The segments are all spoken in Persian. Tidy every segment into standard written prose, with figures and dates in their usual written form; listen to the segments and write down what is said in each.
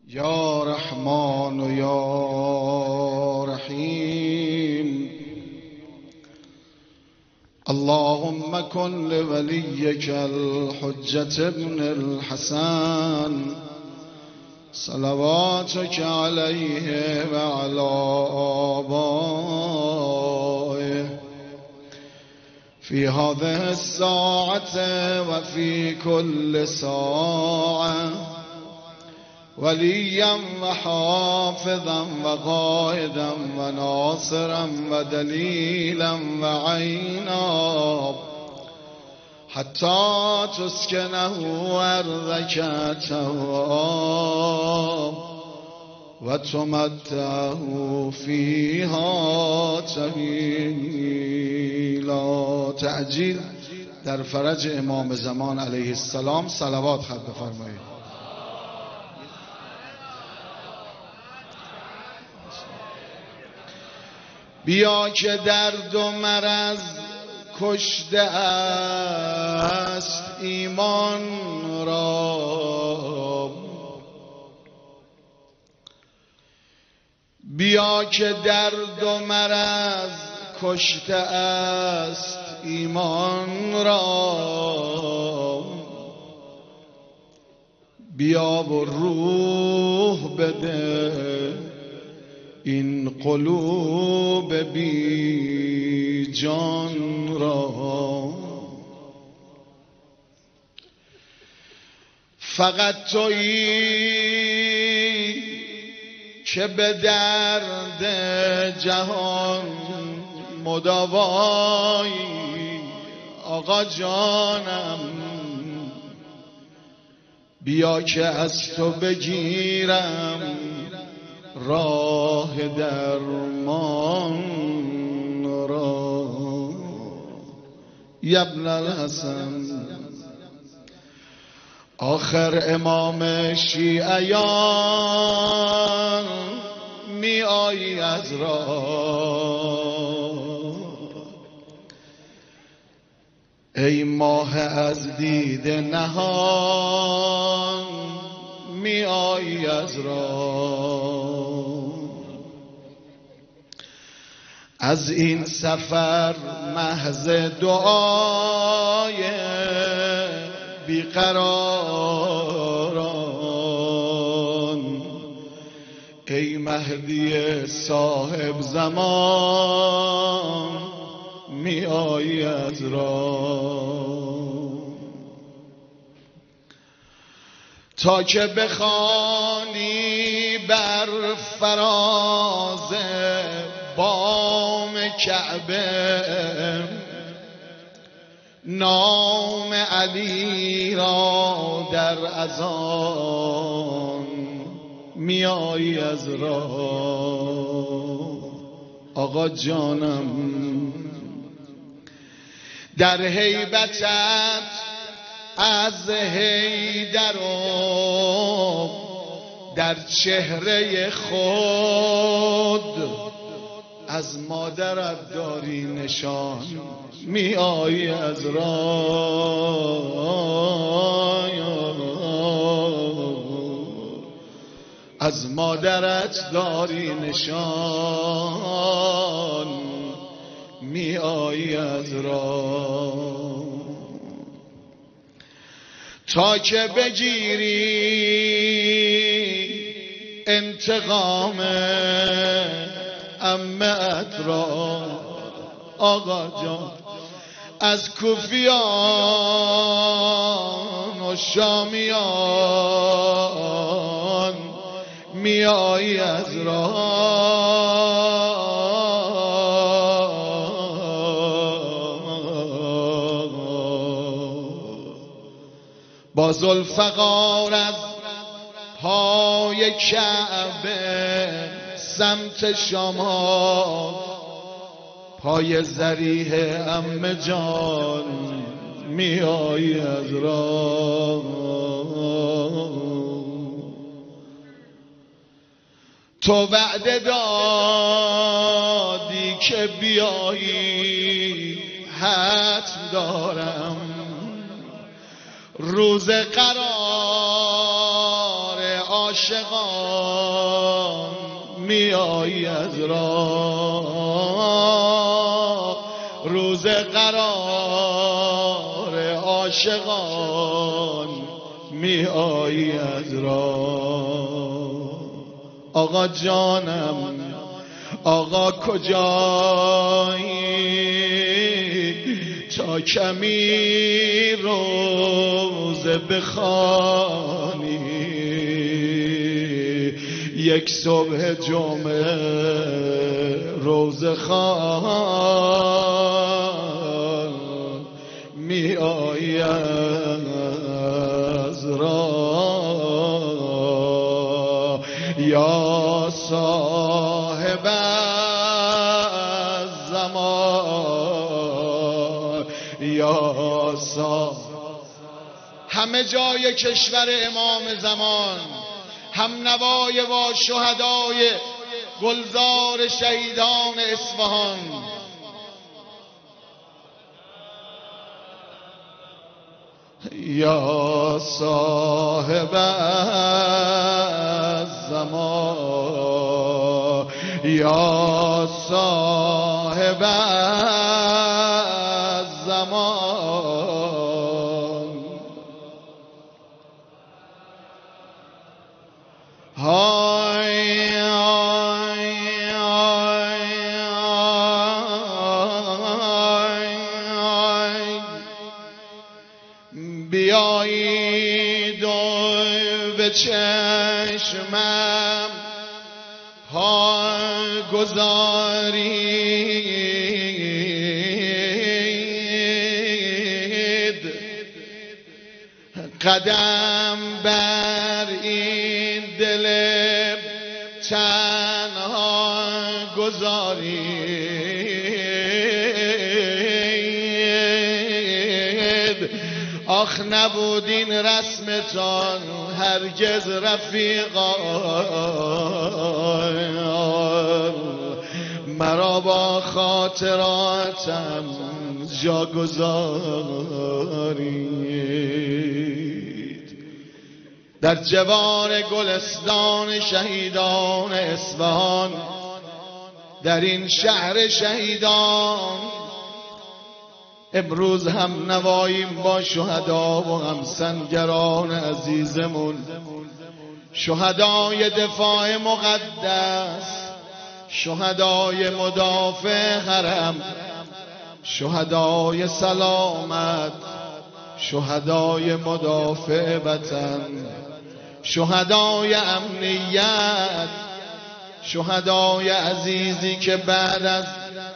یا رحمان و یا رحیم اللهم کن لولیک الحجة ابن الحسن صلواتک علیه و علی آبائه فی هذه الساعة و فی کل ساعة ولیا و حافظا و قائدا و ناصرا و دلیلا و عینا حتی تسکنه ارضک طوعا و تمتعه فیها طویلا. تعجیل در فرج امام زمان علیه السلام صلوات خط بفرمایید. بیا که درد و مرض کشته است ایمان را، بیا که درد و مرض کشته است ایمان را، بیا و روح بده این قلوب بی جان را. فقط تویی که به درد جهان مداوایی آقا جانم، بیا که از تو بگیرم راه درمان را. ابن الحسن آخر امام شیعیان می آیی از راه، ای ماه از دید نهان می آیی از راه. از این سفر محض دعای بیقراران، ای مهدی صاحب زمان می آیی از راه. تا که بخوانی بر فراز بام کعبه نام علی را در اذان می آیی از راه. آقا جانم در هیبتت از حیدر و در چهره خود از مادرت داری نشان می آیی از راه. از مادرت داری نشان می آیی از راه. تا که بگیری انتقام عمت را آقا جان، از کوفیان و شامیان می آیی از راه. با ذوالفقار از پای کعبه سمت شمال پای ذریح عم جان می آیی از راه. تو وعده دادی که بیایی حتم دارم روز قرار عاشقان می آید را، روز قرار عاشقان می آید را. آقا جانم آقا کجایی، تا کمی روزه بخوانی، یک صبح جمعه روزه خوان می آید را. یا صاحب الزمان یا صاحب. همه جای کشور امام زمان هم نوای و شهدای گلزار شهیدان اصفهان. یا صاحب الزمان یا صاحب الزمان، های بیایید و به چشمم پا گذارید، قدم بر این دل تنها گذارید. آخ نبودین رسمتان هرگز رفیقان، مرا با خاطراتم جا گذارید. در جوار گلستان شهیدان اصفهان، در این شهر شهیدان، امروز هم نواییم با شهدا و هم سنگران عزیزمون، شهدای دفاع مقدس، شهدای مدافع حرم، شهدای سلامت، شهدای مدافع وطن، شهدای امنیت، شهدای عزیزی که بعد از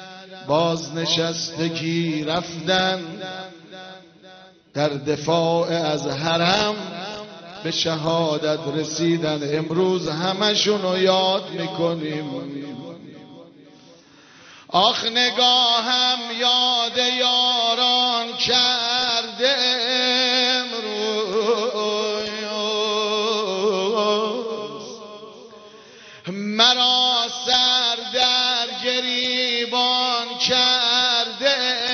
بازنشستگی رفتن در دفاع از حرم به شهادت رسیدن. امروز همشون رو یاد میکنیم. آخ نگاهم یاد یاران کرده امروز، مرا سر در گریبان کرده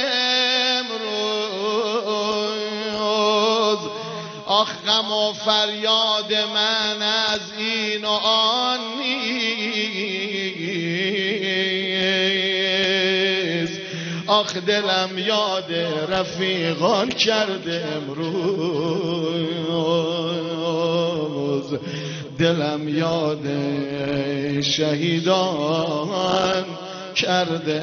امروز. آخ غم و فریاد من از این و آن نیست، آخ دلم یاد رفیقان کرده امروز، دلم یاد شهیدان کرده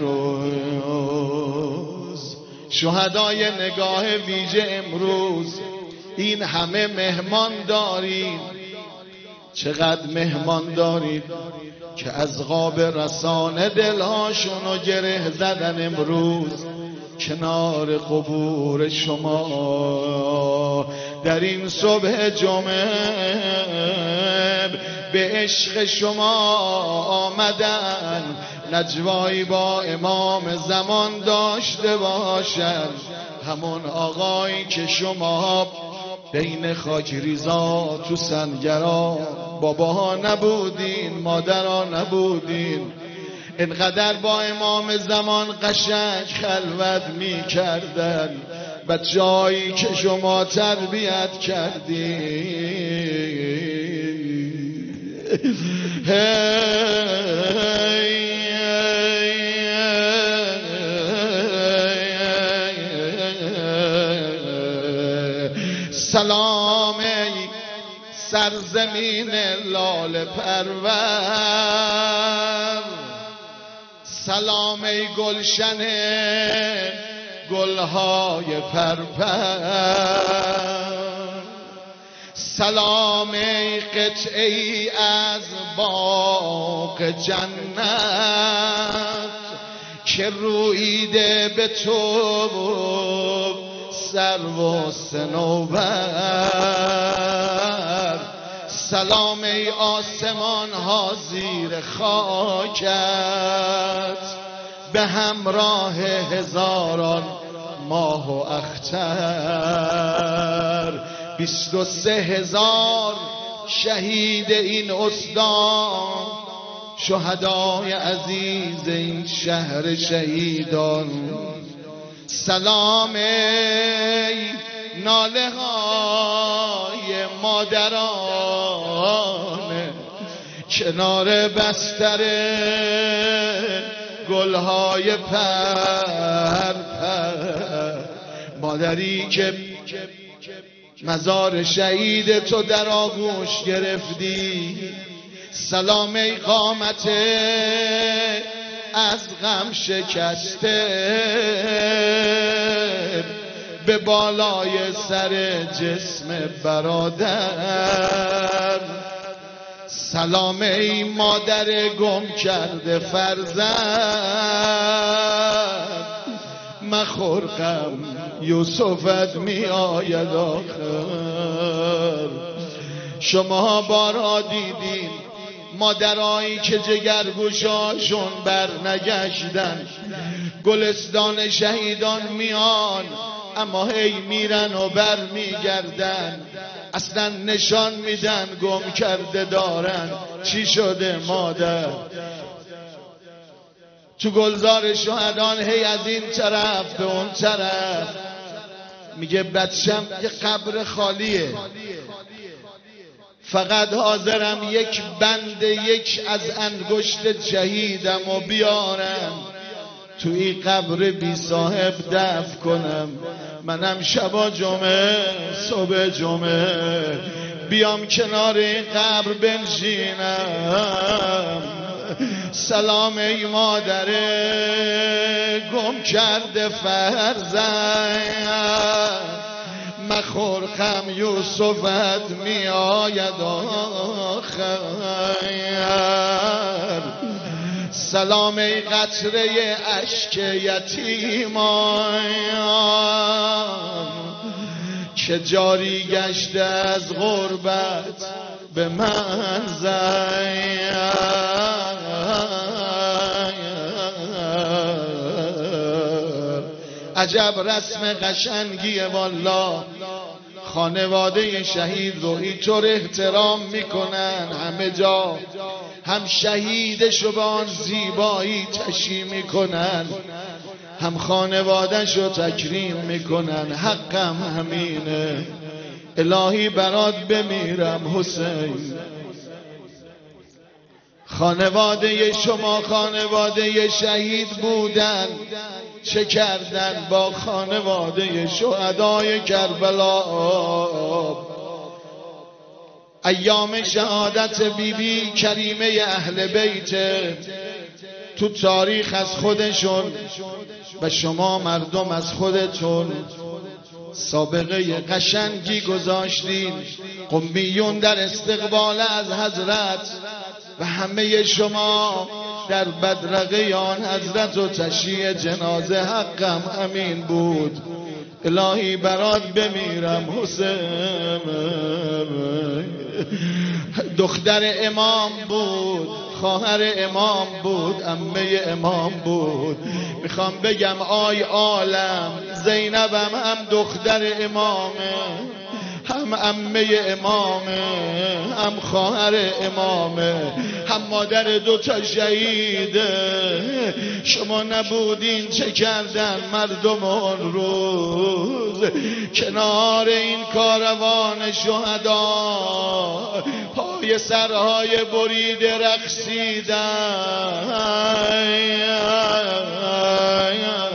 امروز. شهدای نگاه ویژه امروز این همه مهمان دارید، چقدر مهمان دارید که از قاب رسانه دلهاشونو گره زدن امروز کنار قبور شما. در این صبح جمعه به عشق شما آمدن، نجوایی با امام زمان داشته باشن، همون آقایی که شما بین خاکریزا تو سنگرا باباها نبودین، مادرها نبودین، اینقدر با امام زمان قشنگ خلوت می کردن، بچه‌هایی که شما تربیت کردین. سلام ای سرزمین لاله پرور، سلام ای گلشن گلهای پرپر، سلام ای قطعه ای از باغ جنت که روییده به تو سرو و صنوبر. سلام ای آسمان ها زیر خاکت به همراه هزاران ماه و اختر. 23,000 شهید این استان، شهدای عزیز این شهر شهیدان. سلام ای ناله های مادران کنار بستر گلهای پر، مادری که مزار شهید تو در آغوش گرفتی. سلام ای قامت از غم شکسته به بالای سر جسم برادر. سلام ای مادر گم کرده فرزند، مخور غم یوسفت می آید آخر. شما بارها دیدین مادرایی که جگرگوشاشون بر نگشتن، گلستان شهیدان میان اما هی میرن و بر میگردن، اصلا نشان میدن گم کرده دارن. چی شده مادر؟ تو گلزار شهدان هی از این طرف به اون طرف میگه بچم یه قبر خالیه، فقط حاضرم یک بند یک از انگشت شهیدم و بیارم تو این قبر بی صاحب دفن کنم. منم شبا جمعه صبح جمعه بیام کنار این قبر بنشینم. سلام ای مادر گم کرده فرزند، مخور غم یوسفت می آید آخر. سلام ای قطره اشک یتیمان که جاری گشته از غربت به منزل. عجب رسم قشنگیه والا، خانواده شهید رو اینطور احترام میکنن همه جا، هم شهیدشو به آن زیبایی تشییع میکنن، هم خانوادهشو تکریم میکنن. حقم همینه، الهی برات بمیرم حسین. خانواده شما خانواده شهید بودن، چه کردن با خانواده شهدای کربلا؟ ایام شهادت بیبی کریمه اهل بیت تو تاریخ از خودشون و شما مردم از خودتون سابقه قشنگی گذاشتین. قمیون در استقبال از حضرت و همه شما در بدرقه آن حضرت و تشییع جنازه. حقم همین بود، الهی برات بمیرم حسین. دختر امام بود، خواهر امام بود، عمه امام بود. میخوام بگم آی عالم، زینبم هم دختر امامه، هم عمه امامه، هم خواهر امامه، هم مادر 2 تا شهیده. شما نبودین چه کردن مردم اون روز کنار این کاروان شهدا؟ بالای سرهای بریده رقصیدن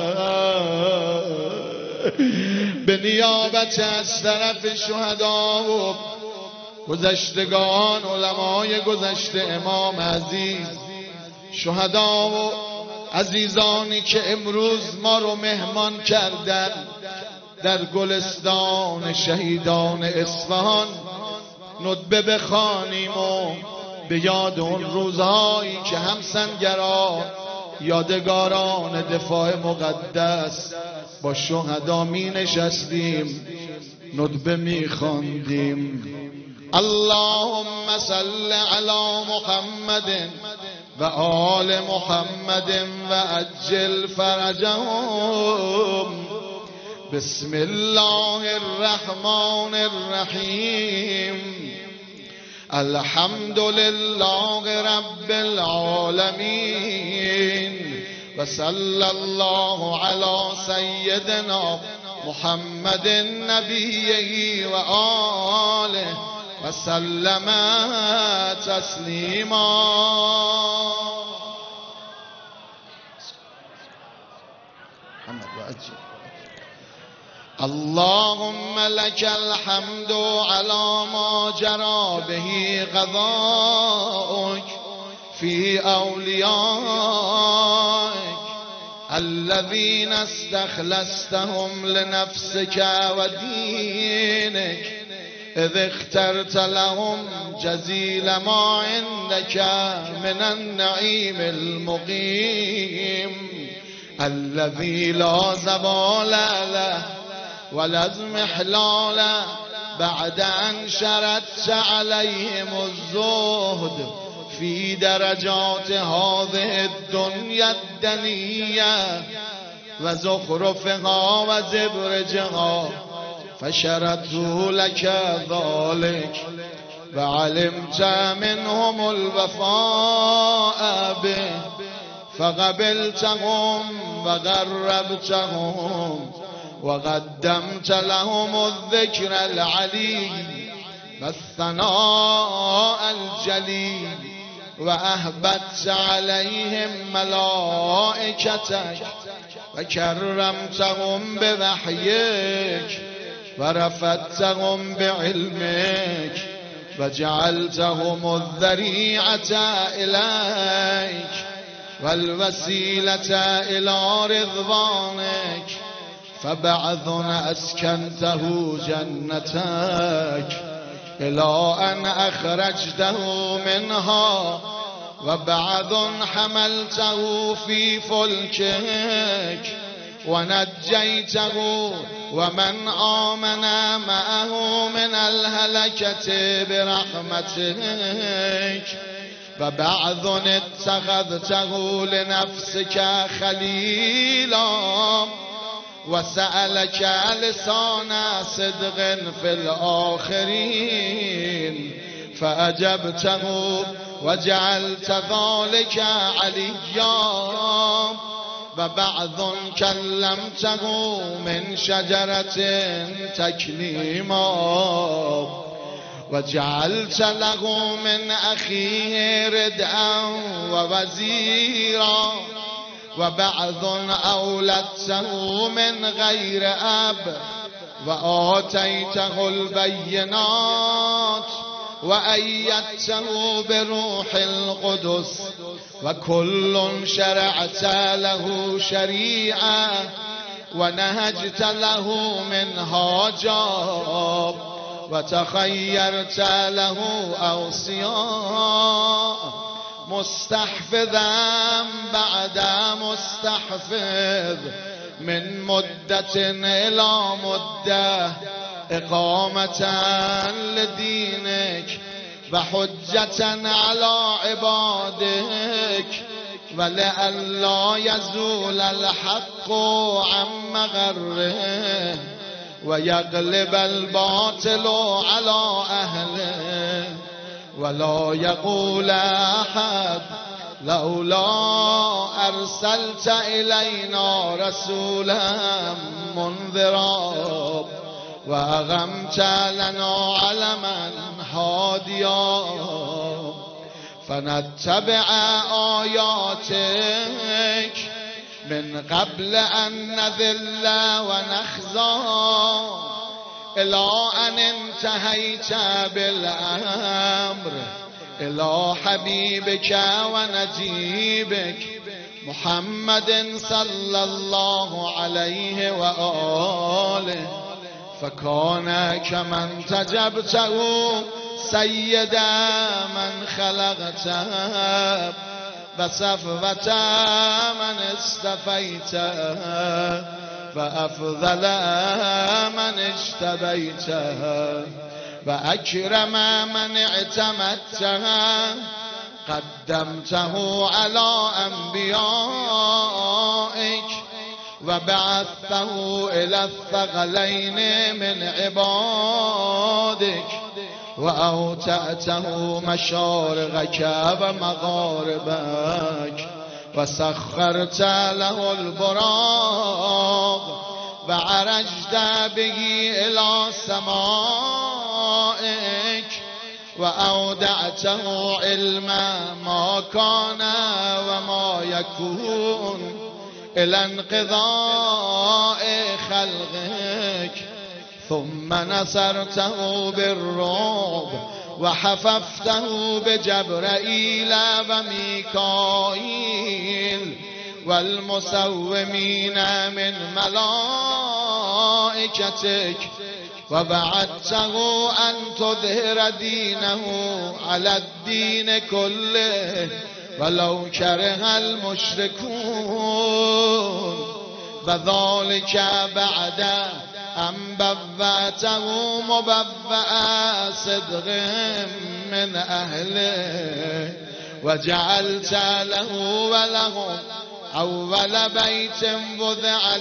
به نیابت از طرف شهدا و گذشتگان، علمای گذشته، امام عزیز، شهدا و عزیزانی که امروز ما رو مهمان کردن در گلستان شهیدان اصفهان، ندبه بخوانیم و به یاد اون روزهایی که همسنگرا یادگاران دفاع مقدس با شهدا می نشستیم، ندبه می خواندیم. اللهم صل علی محمد و آل محمد و عجل فرجهم. بسم الله الرحمن الرحیم. الحمد لله رب العالمین و صلی الله علی سیدنا محمد نبیه و آله و سلم تسلیما. اللهم لك الحمد على ما جرى به قضاؤك في أوليائك الذين استخلصتهم لنفسك ودينك، إذ اخترت لهم جزيل ما عندك من النعيم المقيم الذي لا زوال له ولا اضمحلال بعد أن شردت عليهم الزهد في درجات هذه الدنيا الدنية وزخرفها وزبرجها، فشردته لك ذلك وعلمت منهم الوفاء به فقبلتهم وقربتهم وقدمت لهم الذكر العلي والثناء الجليل وأهبت عليهم ملائكتك وكرمتهم بوحيك ورفعتهم بعلمك وجعلتهم الذريعة إليك والوسيلة إلى رضوانك، فبعث أسكنته جنتك إلى أن أخرجته منها، وبعث حملته في فلكك ونجيته ومن آمن معه من الهلكة برحمتك، وبعث اتخذته لنفسك خليلا وسألك لسان صدق في الآخرين فأجبته وجعلت ذلك عليا، وبعض كلمته من شجرة تكليما وجعلت له من أخيه ردءا ووزيرا، وبعض أولدته من غير أب وآتيته البينات وأيدته بروح القدس، وكل شرعت له شريعة ونهجت له منهاجا وتخيرت له أوصياء مستحفظا بعد مستحفظ من مدة إلى مدة إقامة لدينك وحجة على عبادك، ولئلا يزول الحق عن مغره ويغلب الباطل على أهله، ولا يقول أحد لولا أرسلت إلينا رسولا منذرا وأقمت لنا علما هاديا فنتبع آياتك من قبل أن نذل ونخزى إلى أن انتهيت بالأمر إلى حبيبك ونجيبك محمد صلى الله عليه وآله فكان كمن تجبته سيد من خلقته بصفوة من استفيته فأفضل من اجتبيته وأكرم من اعتمدته قدمته على أنبيائك وبعثته إلى الثقلين من عبادك وأوتأته مشارقك ومغاربك وسخرت له البراق وعرجت به إلى سمائك وأودعته علم ما كان وما يكون إلى انقضاء خلقك ثم نصرته بالرعب وحففته بجبرائيل وميكائيل والمسومين من ملائكتك وبعثته أن تظهر دينه على الدين كله ولو كره المشركون وذلك بعد أن بوأته مبوأ صدق من أهله وجعلت له ولهم أول بيت وضع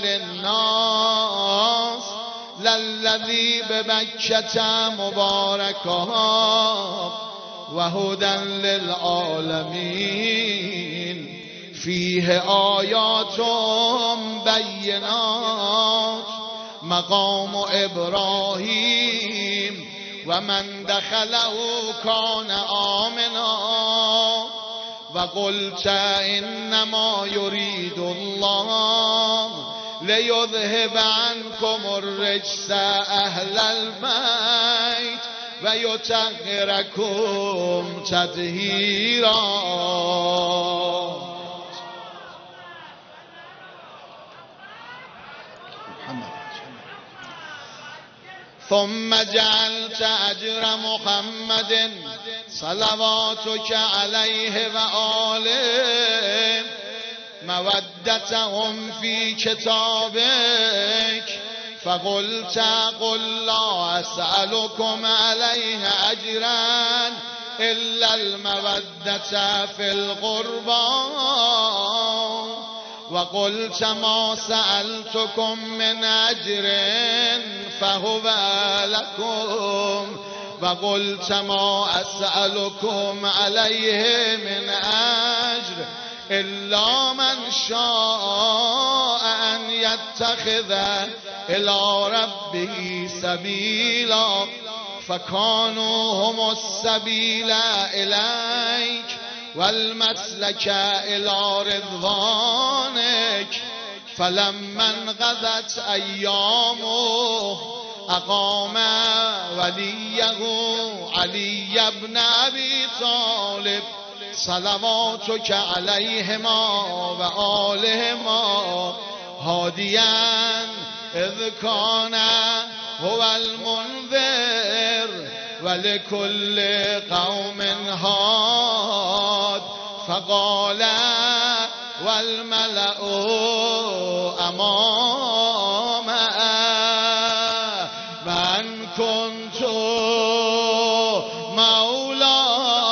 للناس للذي بمكة مباركا وهدى للعالمين فيه آيات بينات مقام إبراهيم ومن دخله كان آمنا وقلت إنما يريد الله ليذهب عنكم الرجس أهل البيت ويطهركم تطهيرا. ثم جعلت أجر محمد صلواتك عليه وآله مودتهم في كتابك فقلت قل لا أسألكم عليه أجرا إلا المودة في القربى وقلت ما سألتكم من أجر فهو لكم وقلت ما أسألكم عليه من أجر إلا من شاء أن يتخذ إلى ربه سبيلا فكانوا هم السبيل إليك والمسلك إلى رضوانك فلما انقضت أيامه أقام وليه علي بن أبي طالب صلواتك عليهما وآلهما هاديا إذ كان هو المنذر ولكل قوم هاد فقال والملأ أمام من كنت مولا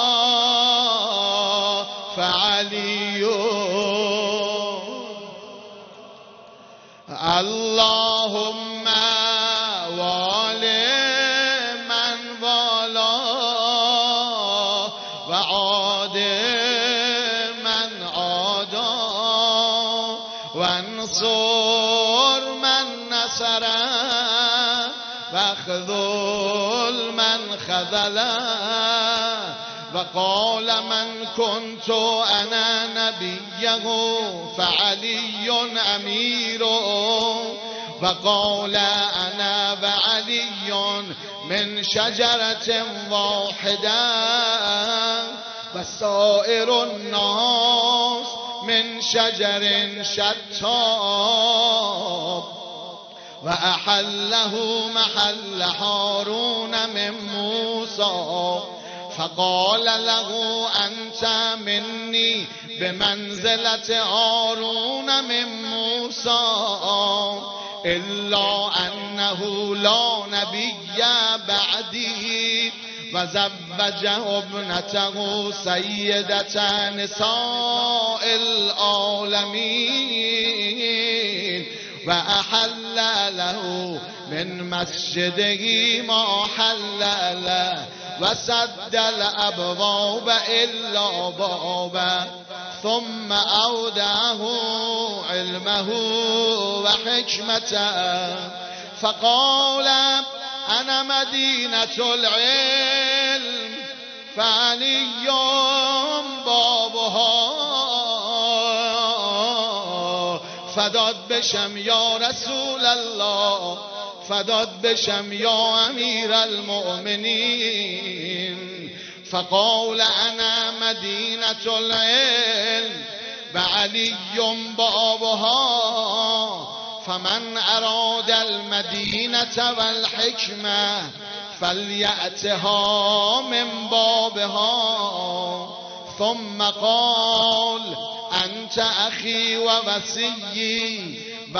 فعلي اللهم والي من والا وعاد من عادا وانصر من نصر واخذل من خذلا وقال من كنت انا نبيه فعلي امير وقال انا وعلي من شجرة واحدة وسائر الناس من شجر شتى وأحله محل هارون من موسى فقال له أنت مني بمنزلة هارون من موسى إلا أنه لا نبي بعدي وزوجه ابنته سيدة نساء العالمين وأحل له من مسجده ما حل له وسد الأبواب إلا بابا ثم أودعه علمه وحكمته فقال أنا مدينة العلم فعلي بابها فداد بشم یا رسول الله فداد بشم یا امیر المؤمنین فقال انا مدینة العلم وعلی بابها فمن اراد المدینة والحکمة فلیأتها من بابها ثم قال انت اخی و وصی و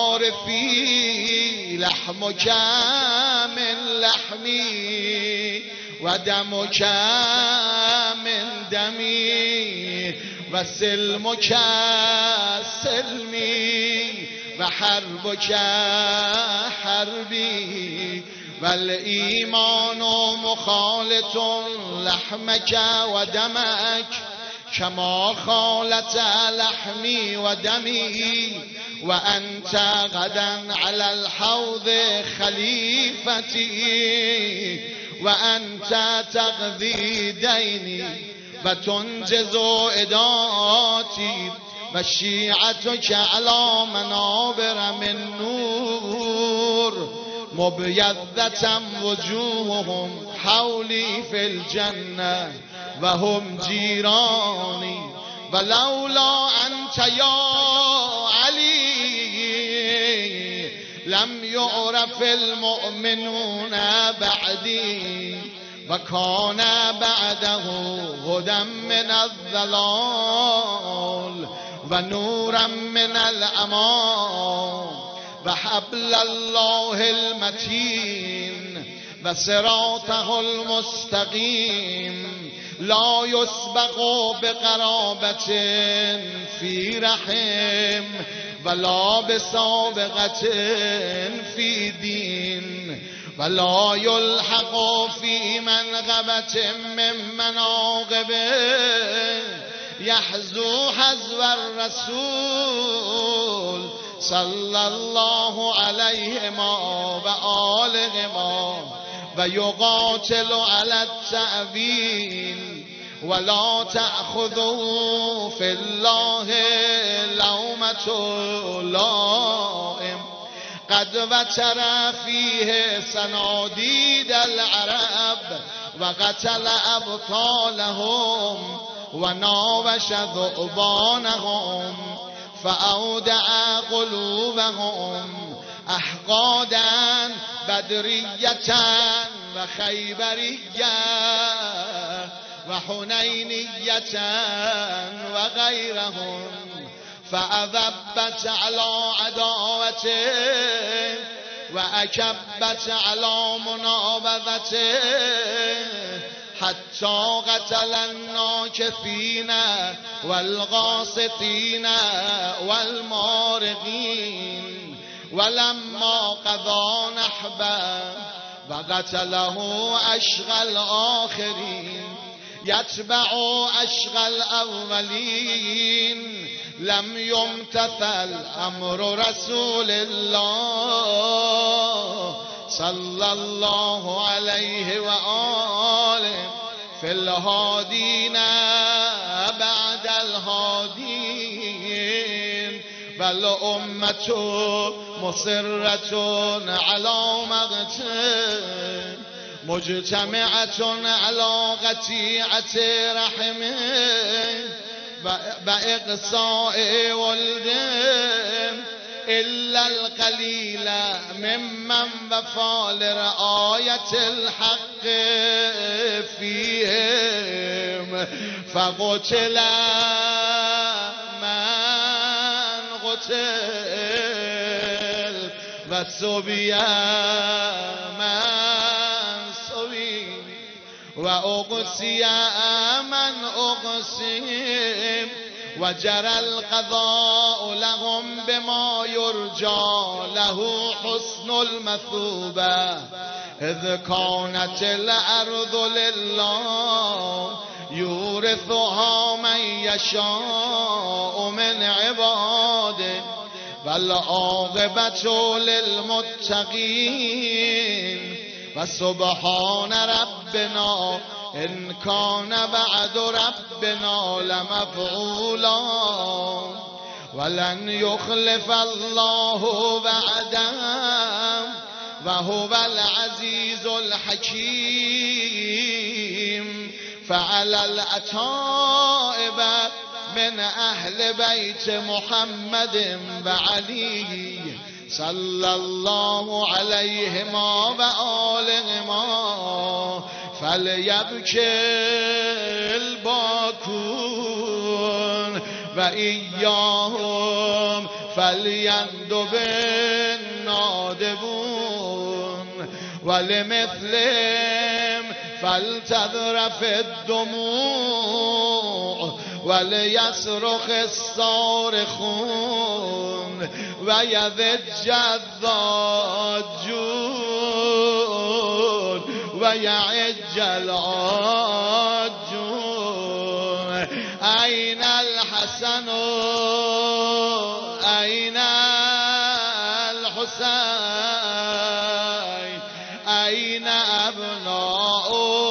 وارثی لحمک من لحمی و دمک من دمی و سلمک سلمی و حربک حربی و الایمان مخالط لحمک و دمک كما خالت لحمي ودمي وأنت غدا على الحوض خليفتي وأنت تقضي ديني وتنجز إداتي وشيعتك على منابر من نور مبيضة وجوههم حولي في الجنة وهم جيراني ولولا أنت يا علي لم يعرف المؤمنون بعدي وكان بعده هدى من الضلال ونورا من الأمان وحبل الله المتين وصراطه المستقيم لا يسبق بقرابة في رحم ولا بسابقة في دين ولا يلحق في منغبة من مناقبه يحزو حزو الرسول صلى الله عليهما وآلهما ويقاتل على التأويل ولا تأخذوا في الله لومة لائم قد وتر فيه صناديد العرب وقتل أبطالهم وناوش ذؤبانهم فأودع قلوبهم أحقادا بدرية وخيبرية وحنينية وغيرهم فأذبت على عداوته وأكبت على منابذته حتى قتل الناكثين والغاسطين والمارقين ولما قضى نحبه وقتله أشقى الآخرين يتبع أشقى الأولين لم يمتثل أمر رسول الله صلى الله عليه وآله في الهادين بعد الهادين بل أمة مصرة على مقته مجتمعة على قطيعة رحمه بإقصاء ولدهم إلا القليل ممن وفى لرعاية الحق فيهم فقتل من قتل وسبي من سبي وأقسي من أقسم وجرى القضاء لهم بما يرجى له حسن المثوبة إذ كانت الأرض لله يورثها من يشاء من عباده والعاقبة للمتقين وسبحان ربنا إن كان بعد ربنا لمفعولا ولن يخلف الله بعده وهو العزيز الحكيم فعلى الأتائب من أهل بيت محمد وعلي صلى الله عليهما وآلهما فليبكي الباكون وإياهم فليندب النادبون ولمثلهم فلتذرف الدموع وليصرخ الصارخون ويذج الضاجون ويعج العاجون أين الحسن أين الحسين أين أبناء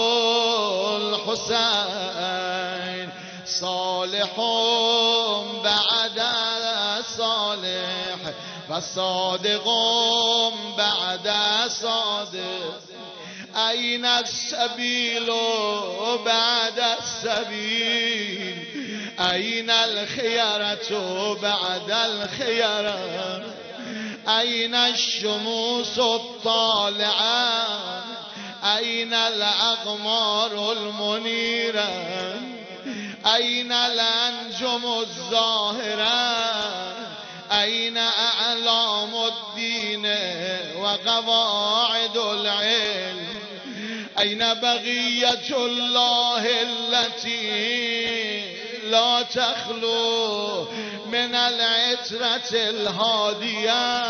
الحسين صالح بعد صالح فصادق بعد صادق أين السبيل بعد السبيل أين الخيرة بعد الخيرة أين الشموس الطالعة أين الأقمار المنيرة أين الأنجم الزاهرة أين أعلام الدين وقواعد العلم أين بقية الله التي لا تخلو من العترة الهادية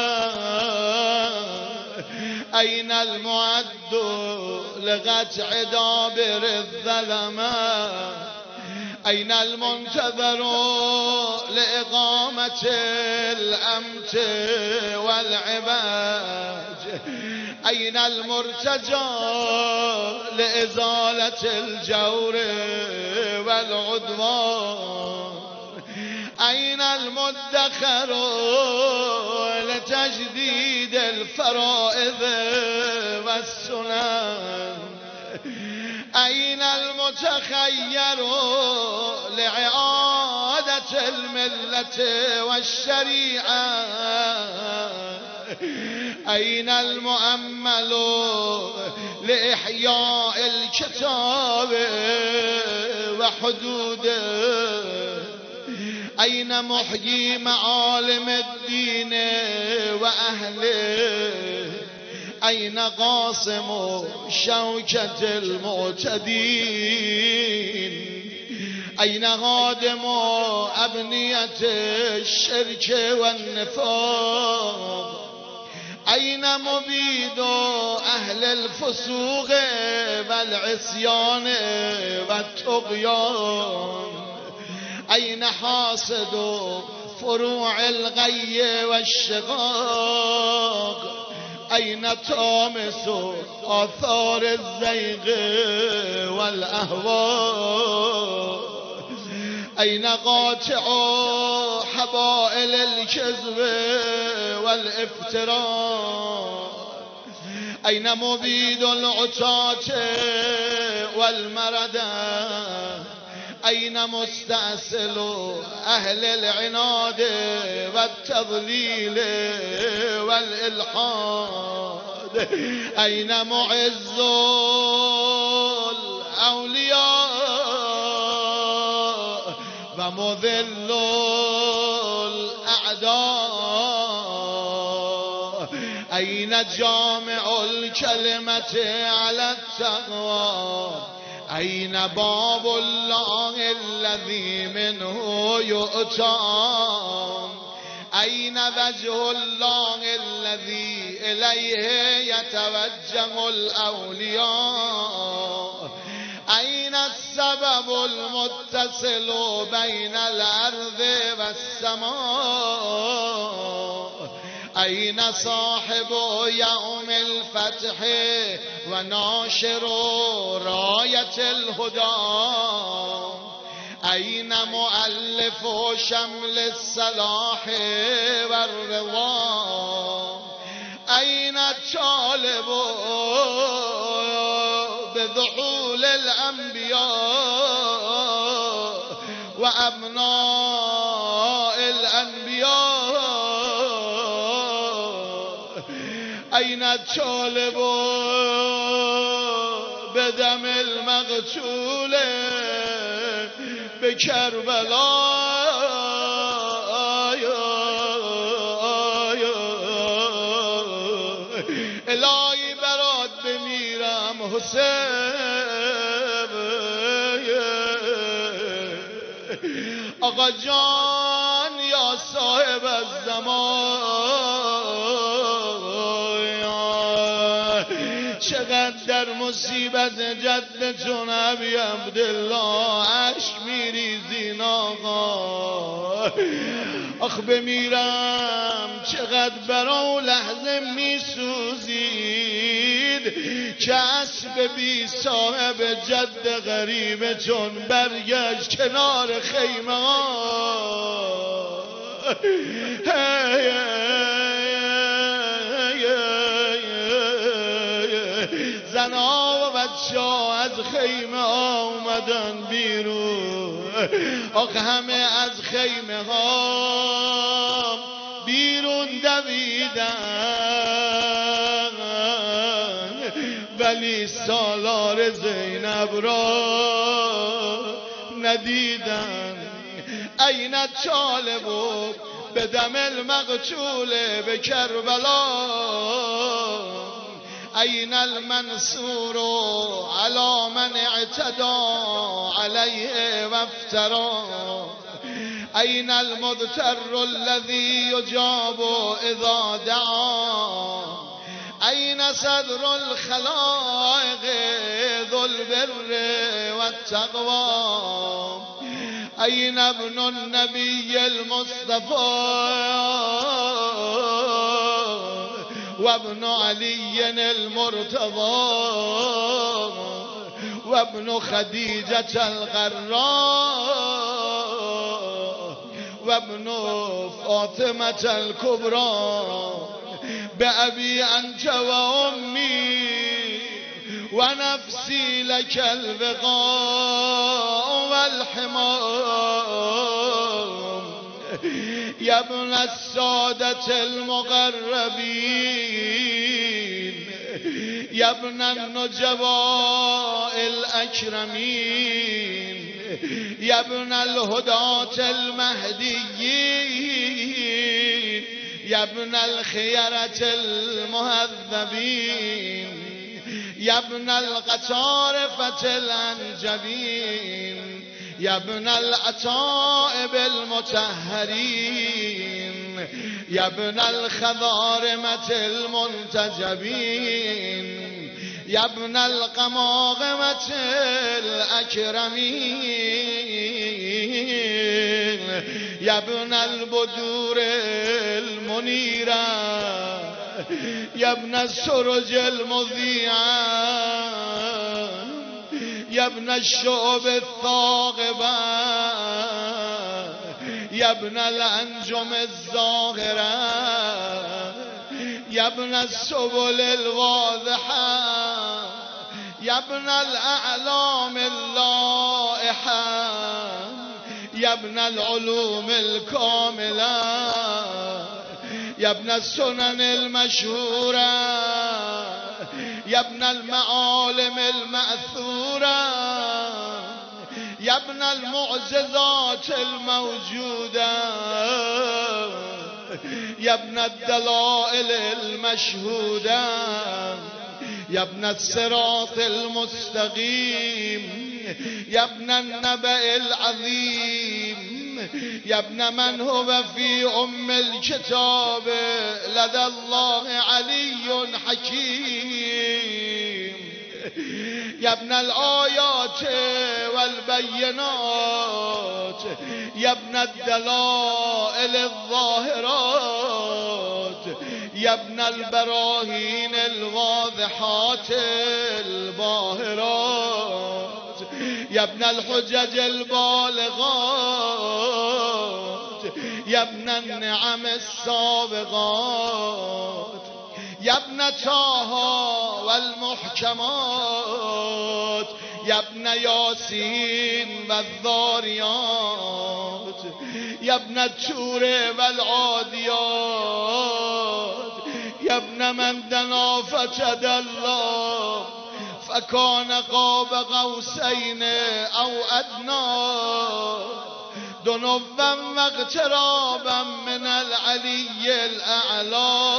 أين المعد لقطع دابر الظلمات أين المنتظر لإقامة الأمت والعباد أين المرتجى لإزالة الجور والعدوان أين المدخر لتجديد الفرائض والسنن أين المتخير لإعادة الملة والشريعة أين المؤمل لإحياء الكتاب وحدوده أين محيي معالم الدين وأهله أين قاصم شوكة المعتدين أين هادم أبنية الشرك والنفاق أين مبيد أهل الفسوق والعصيان والطغيان أين حاصد فروع الغي والشقاق أين تامس آثار الزيغ والأهواء أين قاطع حبائل الكذب والافتراء أين مبيد العتاة والمردة أين مستأصل أهل العناد والتضليل والإلحاد أين معز الأولياء ومذل الأعداء أين جامع الكلمة على التقوى أين باب الله الذي منه يؤتى أين وجه الله الذي إليه يتوجه الأولياء أين السبب المتصل بين الأرض والسماء أين صاحب يوم الفتح وناشر راية الهدى أين مؤلف شمل الصلاح والرضا أين الطالب بذحول الأنبياء وأبناء الأنبياء أين الطالب بدم المقتول بكربلاء الهی برات بمیرم حسین آقا جان یا صاحب الزمان چقدر در مصیبت جد جنبی عبدالله عشق میریزین آقا آخ بمیرم چقدر برا لحظه میسوزید که اسب بی صاحب جد غریب چون برگشت کنار خیمه ها زنها و بچه ها از خیمه ها اومدن بیرون آخه همه از خیمه ها بیرون دویدن ولی سالار زینب را ندیدن این طالب به دم المقتول به کربلا أين المنصور على من اعتدى عليه وافترى أين المضطر الذي يجاب إذا دعا أين صدر الخلائق ذو البر والتقوى أين ابن النبي المصطفى وابن علي المرتضى وابن خديجة الغراء وابن فاطمة الكبرى بأبي أنت وأمي ونفسي لك الوقاء والحمام يا ابن السادة المقربين يا ابن النجباء الأكرمين يا ابن الهداة المهديين يا ابن الخيرة المهذبين يا ابن القطارفة الأنجبين يا ابن الأتائب المطهرين يا ابن الخضارمة المنتجبين يا ابن القماقمة الأكرمين يا ابن البدور المنيرة يا ابن السرج المذيعة يا ابن الشعب الثاغبة يا ابن الأنجم الزاهرة يا ابن السبل الواضحة يا ابن الأعلام اللائحة يا ابن العلوم الكاملة يا ابن السنن المشهورة يا ابن المعالم المأثورة يا ابن المعجزات الموجودة يا ابن الدلائل المشهودة يا ابن الصراط المستقيم يا ابن النبأ العظيم يا ابن من هو في أم الكتاب لدى الله علي حكيم يا ابن الآيات والبينات يا ابن الدلائل الظاهرات يا ابن البراهين الواضحات الباهرات يا ابن الحجج البالغات يا ابن النعم السابغات يا ابن طه والمحكمات يا ابن ياسين والذاريات يا ابن التور والعاديات يا ابن من دنا فتدلى فكان قاب قوسين أو أدنى دنوا واقترابا من العلي الأعلى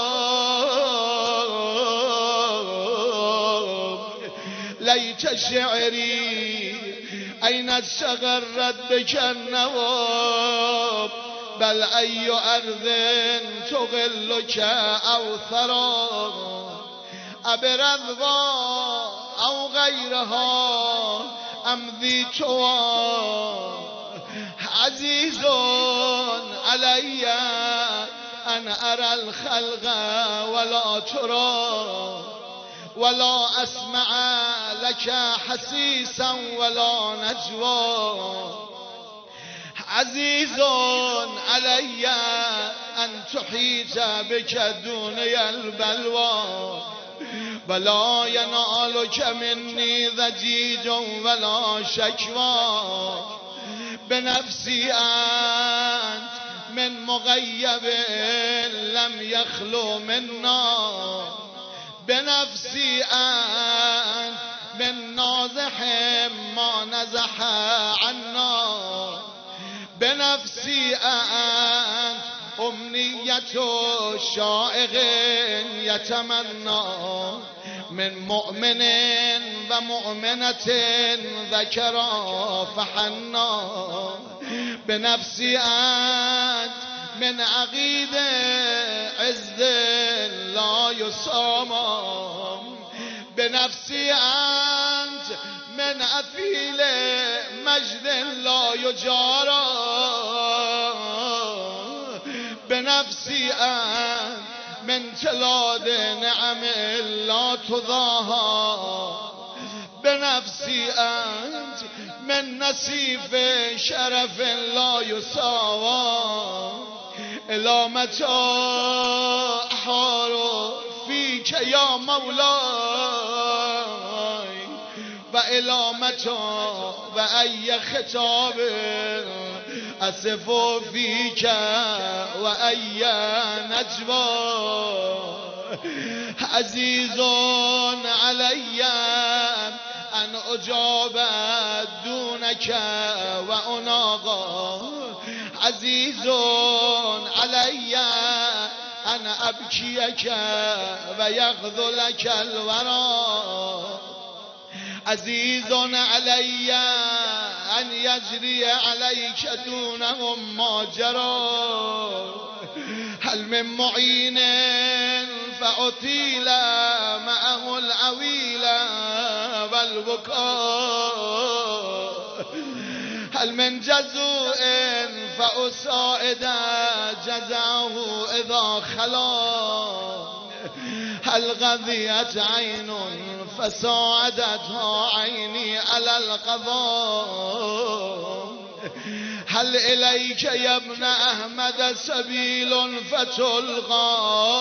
ليت شعري أين استغرت بك النواب بل أي أرض تغلك أو ثرى أبرضوا أو غيرها أم ذي توى عزيز علي أن أرى الخلق ولا ترى ولا أسمع لك حسيسا ولا نجوى عزيز علي أن تحيط بك دنيا البلوى ولا ينالك مني ضجيج ولا شكوى بنفسي أنت من مغيب لم يخلو منا بنفسي أنت من نازح ما نزح عنا بنفسي أنت أمنية شائغ يتمنى من مؤمن ومؤمنة ذكرا فحنا بنفسي أنت من عقيد عز لا يصام بنفسي أنت من أثيل مجد لا يجارى بنفسي أنت من تلاد نعم لا تضاهى بنفسي أنت من نسيف شرف لا يساوى إلى متى أحار فيك يا مولاي وإلى متى وأي خطاب أسف فيك وأي نجوى عزيز علي أن أجاب دونك وأناغى عزيز علي أن أبكيك ويغذلك الورى عزيز علي أن يجري عليك دونهم ما جرى هل من معين فأطيل معه العويل والبكاء هل من جزوء فأساعد جزاه إذا خلا هل غذيت عين فساعدتها عيني على القضاء هل إليك يا ابن أحمد سبيل فتلقى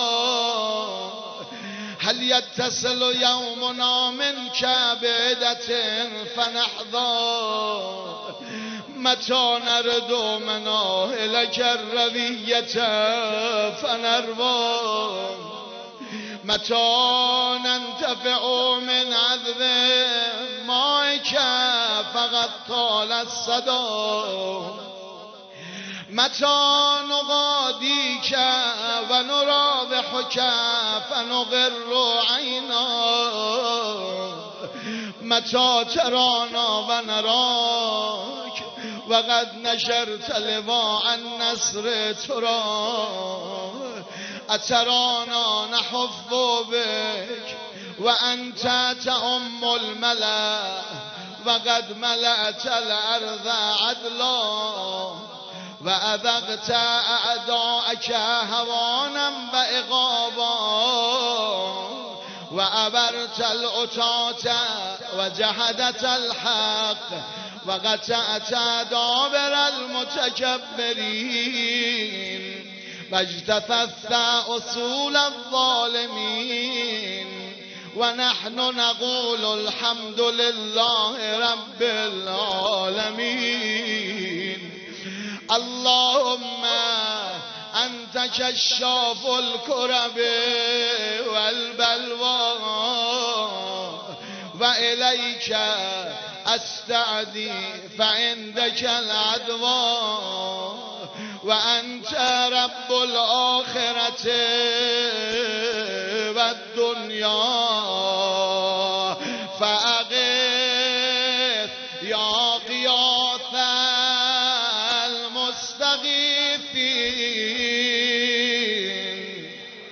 هل يتصل يومنا منك بعدة فنحظى متى نردو مناهلك الروية فنروى متى ننتفع من عذب مائك فقد طال الصدى متى نغاديك ونرابحك فنغر عينا متى ترانا ونراك وقد نشرت لواء النصر ترى أترانا نحف بك وأنت تأم الملا وقد ملأت الأرض عدلا وأذقت أعداءك هوانا وإغابا وأبرت الأتاة وجحدت الحق وقطعت دابر المتكبرين واجتثثت أصول الظالمين ونحن نقول الحمد لله رب العالمين اللهم أنت كشاف الكرب والبلوى وإليك أستعدي فعندك العدوى وأنت رب الآخرة والدنيا فأغث يا غياث المستغيثين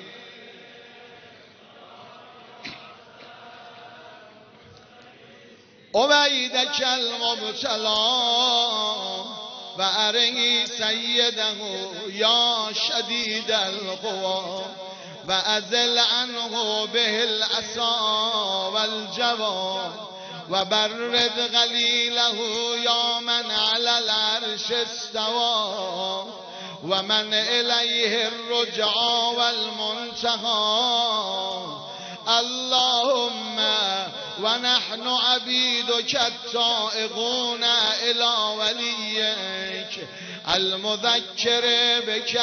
أبيدك المبتلى وأرني سيده يا شديد القوى وأزل عنه به الأسى والجوى وبرد غليله يا من على العرش استوى ومن إليه الرجعى والمنتهى اللهم ونحن عبيدك التائقون إلى وليك المذكر بك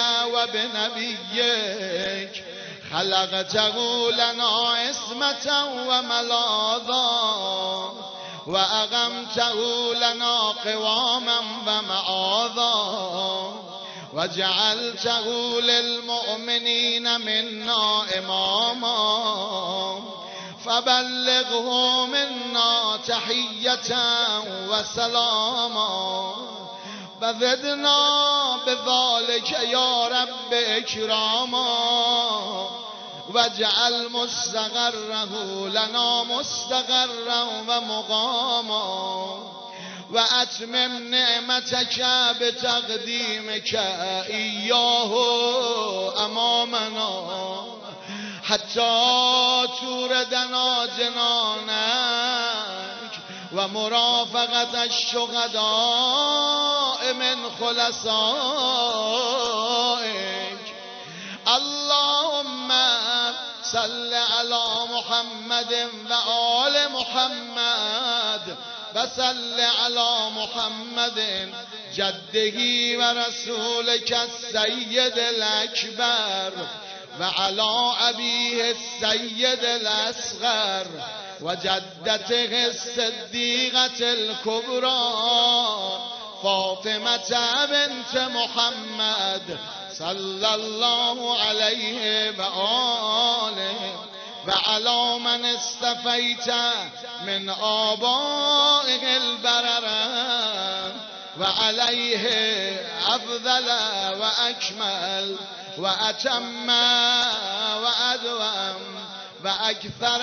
وبنبيك خلقته لنا عصمة وملاذا وأقمته لنا قواما ومعاذا وجعلته للمؤمنين منا إماما فبلغه منا تحية وسلاما وزدنا بذلك يا رب إكراما واجعل مستقره لنا مستقرا ومقاما وأتمم نعمتك بتقديمك إياه أمامنا حتى توردنا جنانك ومرافقة الشهداء من خلصائك اللهم صل على محمد وآل محمد وصل على محمد جده ورسولك السيد الأكبر وعلى أبيه السيد الأصغر وجدته الصديقة الكبرى فاطمة بنت محمد صلى الله عليه وآله وعلى من استفيت من آبائه البررة وعليه أفضل وأكمل وأتم وأدوم وأكثر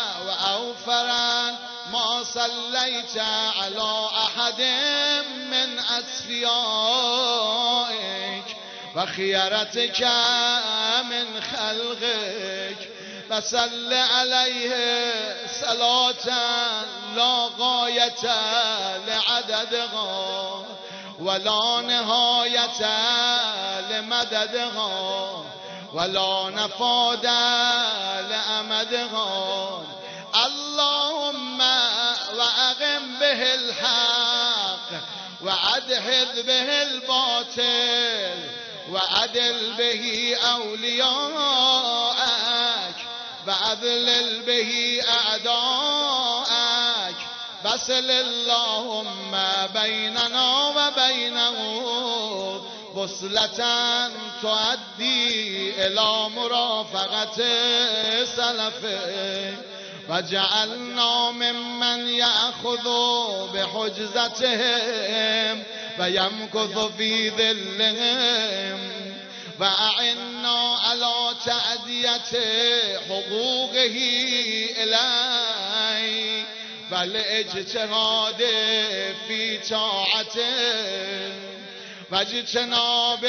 وأوفر ما صليت على أحد من اصفیائک و خیرتک من خلقک و صل علیه صلاة لا غایت لعددها ولا نهایت لمددها ولا نفاد لأمدها اللهم وأقم به الحق وأدحض به الباطل وعدل به أولياءك وأذلل به أعداءك وصل اللهم بيننا وبينه وصلة تؤدي إلى مرافقة سلفه وجعلنا ممن يأخذ بحجزتهم ويمكث في ذلهم وأعنا على تأدية حقوقه إليه والاجتهاد في طاعته واجتناب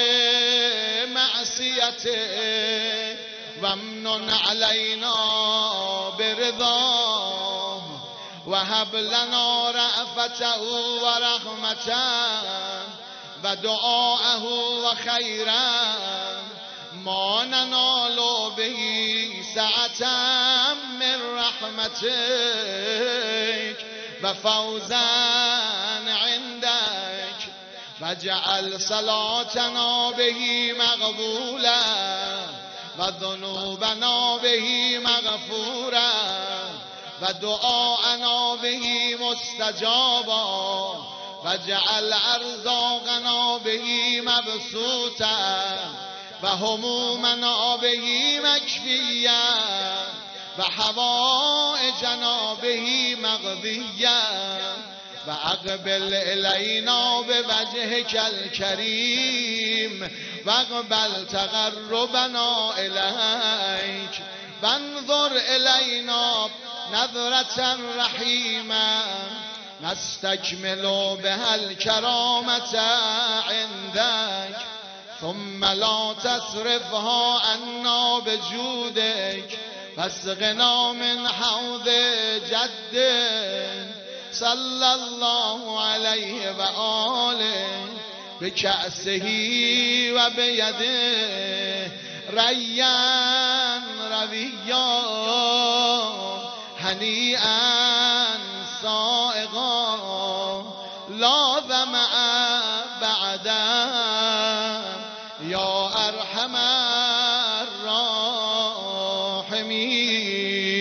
معصيته وامنن علينا برضاه وهب لنا رأفته ورحمته ودعاءه وخيرا ما ننال به سعة من رحمتك وفوزا عندك واجعل صلاتنا به مقبولا وذنوبنا به مغفورا ودعاءنا به مستجابا واجعل أرزاقنا به مبسوطا وهمومنا به مكفيا وحوائجنا به مقضيا وأقبل إلينا بوجهك الكريم واقبل تقربنا إليك وانظر إلينا نظرة رحيمة نستكمل بها الكرامة عندك ثم لا تصرفها عنا بجودك فاسقنا من حوض جدك صلى الله عليه وآله بكأسه وبيده ريان رويا هنيئا سائغا لا ظمأ بعدا يا أرحم الراحمين.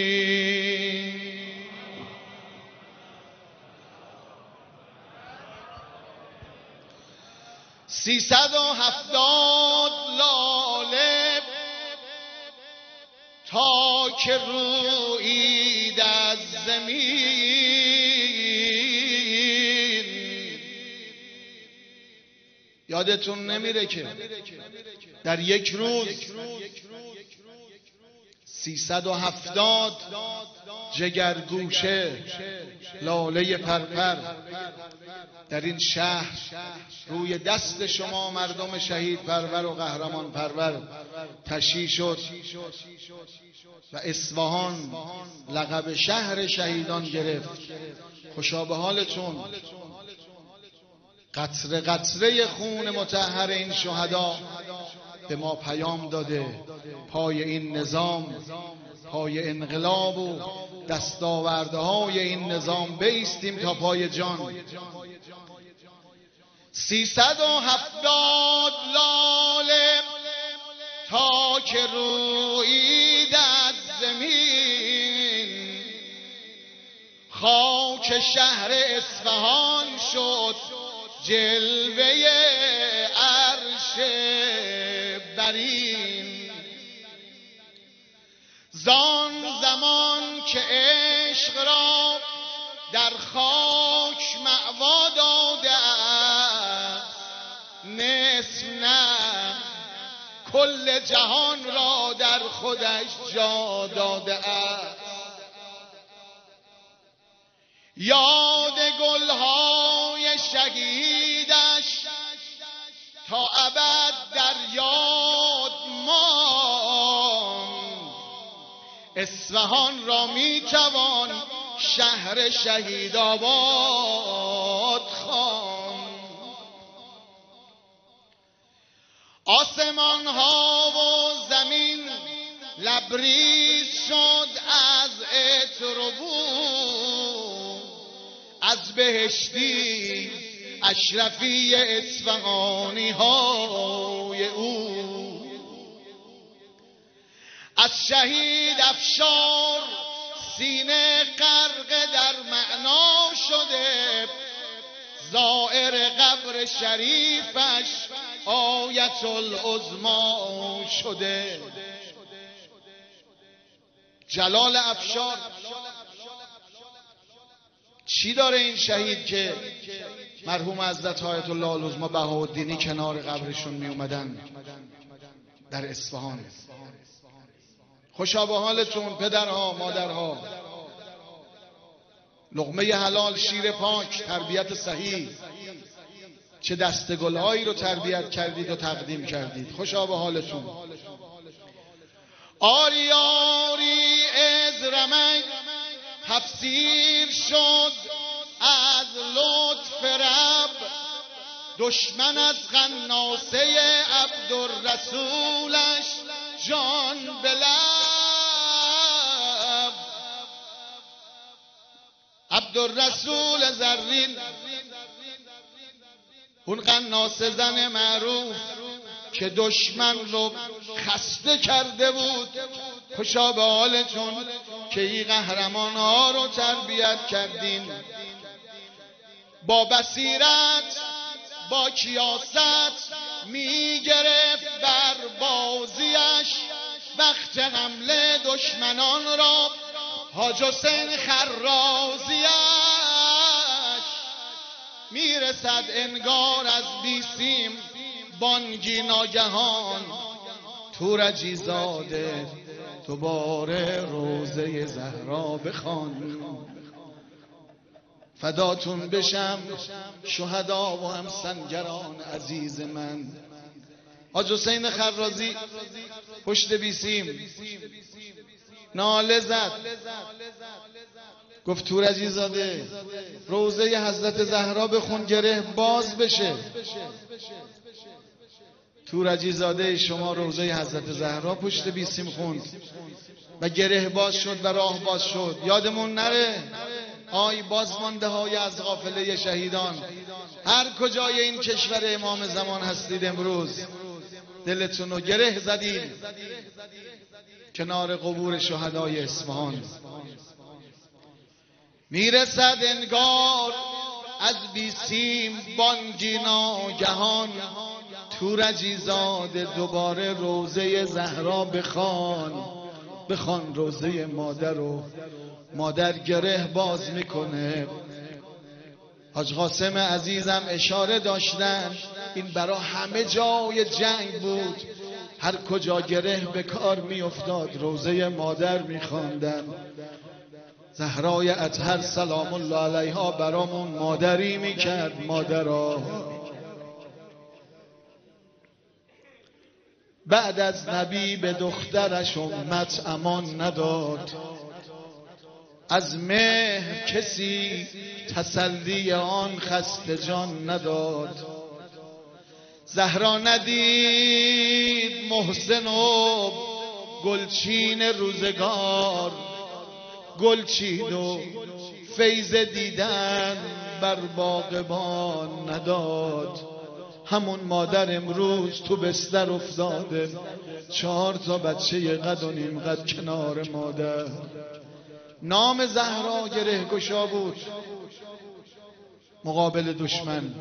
370 لاله تا که رویید از زمین. یادتون نمیره که در یک روز 370 جگرگوشه لاله پرپر در این شهر روی دست شما مردم شهید پرور و قهرمان پرور تشییع شد و اصفهان لقب شهر شهیدان گرفت. خوشا به حالتون. قطره قطره خون مطهر این شهدا به ما پیام داده پای این نظام، پای انقلاب و دستاوردهای این نظام بایستیم تا پای جان. 370 لاله تا که رویید از زمین، خاک شهر اصفهان شد جلوه عرش برین. زان زمان که عشق را در خاک مأوا داده است، نصف نه کل جهان را در خودش جا داده است. یاد گلهای شهیدش تا ابد در یاد ماند. اصفهان را میتوان شهر شهید آباد خواند. آسمان ها و زمین لبریز شد از عطر و بو، از بهشتی اشرفی اصفهانی های او. از شهید افشار سینه غرق در معنا شده، زائر قبر شریفش آیت العظما شده. جلال افشار چی داره این شهید که مرحوم حضرت آیت الله العظما بهاءالدینی کنار قبرشون می اومدن در اصفهان؟ خوشا به حالتون پدرها مادرها. لقمه حلال، شیر پاک، تربیت صحیح، چه دستگلهایی رو تربیت کردید و تقدیم کردید. خوشا به حالتون. آری آری از رمک تفسیر شد از لطف رب، دشمن از غناسه عبدالرسولش جان بلب. عبدالرسول زرین اون قناصه زن معروف که دشمن رو خسته کرده بود. خوشا به حالتون که این قهرمان ها رو تربیت کردین، با بصیرت با کیاست میگرفت بر بازیش. وقت حمله دشمنان را حاج حسین خرازیش میرسد انگار از بیسیم بانگی ناگهان. تورجی زاده دوباره روزه زهرا بخوان. فداتون بشم شهدا و همسنگران عزیز من. حاج حسین خرازی پشت بیسیم ناله زد، گفت تورجی زاده روزه حضرت زهرا بخون گره باز بشه. تورجی زاده شما روزه حضرت زهرا پشت بیسیم خوند و گره باز شد و راه باز شد. یادمون نره آی بازمانده های از قافله شهیدان، هر کجای این کشور امام زمان هستید امروز دلتون رو گره زدید کنار قبور شهدای اصفهان. میرسد انگار از بیسیم بانگی ناگهان. تورجی زاده دوباره روزه زهرا بخوان روزه مادر رو. مادر گره باز میکنه. حاج قاسم عزیزم اشاره داشتن این برا همه جای جنگ بود، هر کجا گره به کار میافتاد روزه مادر میخواندن. زهرای اطهر سلام الله علیها برامون مادری میکرد. مادرها بعد از نبی به دخترش امت امان نداد، از مهر کسی تسلی آن خسته جان نداد. زهرا ندید محسن و گلچین روزگار، گل چید و فیض دیدن بر باغبان نداد. همون مادر امروز تو بستر افتاده، 4 تا بچه قد و نیم قد کنار مادر. نام زهرا گره گشا بود مقابل دشمن.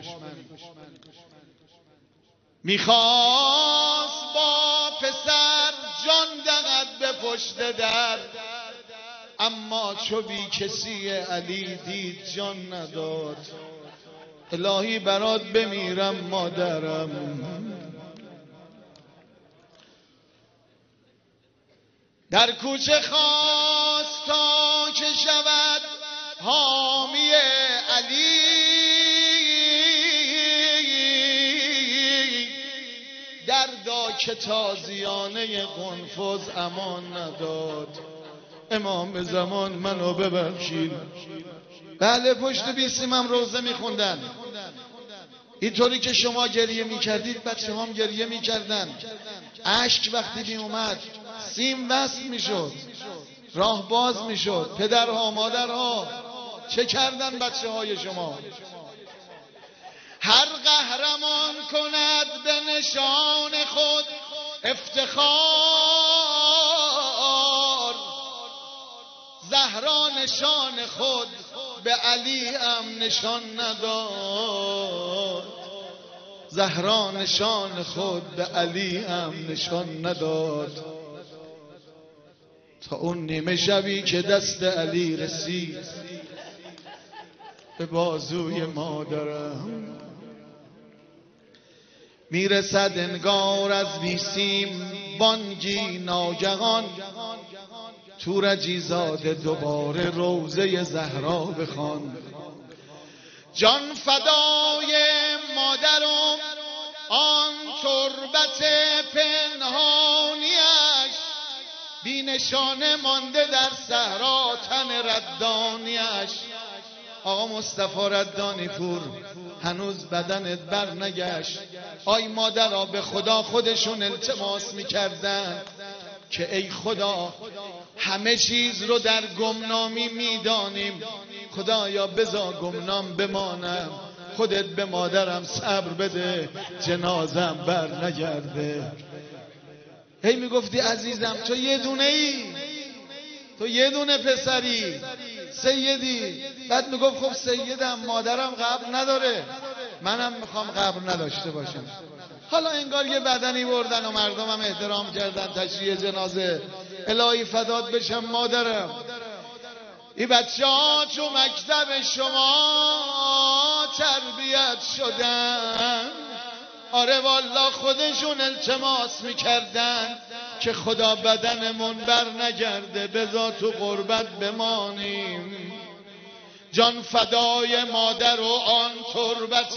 میخواست با پسر جان دهد به پشت در، اما چو بی کسی علی دید جان نداد. الهی برات بمیرم مادرم. در کوچه خواست تا که شود حامی علی، که تازیانه قنفذ امان نداد. امام زمان منو ببخشید. بله پشت بیسیمم روزه میخوندن، اینطوری که شما گریه میکردید بچه هم گریه میکردن. اشک وقتی میومد سیم وصل میشد، راه باز میشد. پدرها مادرها چه کردن بچه های شما؟ هر قهرمان کند به نشان خود افتخار، زهرا نشان خود به علی هم نشان نداد. زهرا نشان خود به علی هم نشان نداد. تا اون نیمه شبی که دست علی رسید به بازوی مادرم، میرسد انگار از بیسیم بانگی ناگهان، تورجی زاده دوباره روزه زهرا بخوان. جان فدای مادرم آن تربت پنهانیش، بی نشانه مانده در صحرا تن ردانیش. آقا مصطفی ردانی پور هنوز بدنت بر نگشت. آی مادرها به خدا خودشون التماس میکردن که ای خدا همه چیز رو در گمنامی میدانیم، خدایا بذار گمنام بمانم، خودت به مادرم صبر بده جنازم بر نگرده. هی میگفتی عزیزم تو یه دونه ای، تو یه دونه پسری سیدی. بعد میگفت خب سیدم مادرم قبر نداره، منم میخوام قبر نداشته باشم. حالا انگار یه بدنی بردن و مردمم احترام کردن تشییع جنازه. الهی فدات بشم مادرم. این بچه ها تو مکتب شما تربیت شدن. آره والا خودشون التماس میکردن که خدا بدنمون بر نگرده، بذار تو غربت بمانیم. جان فدای مادر و آن تربت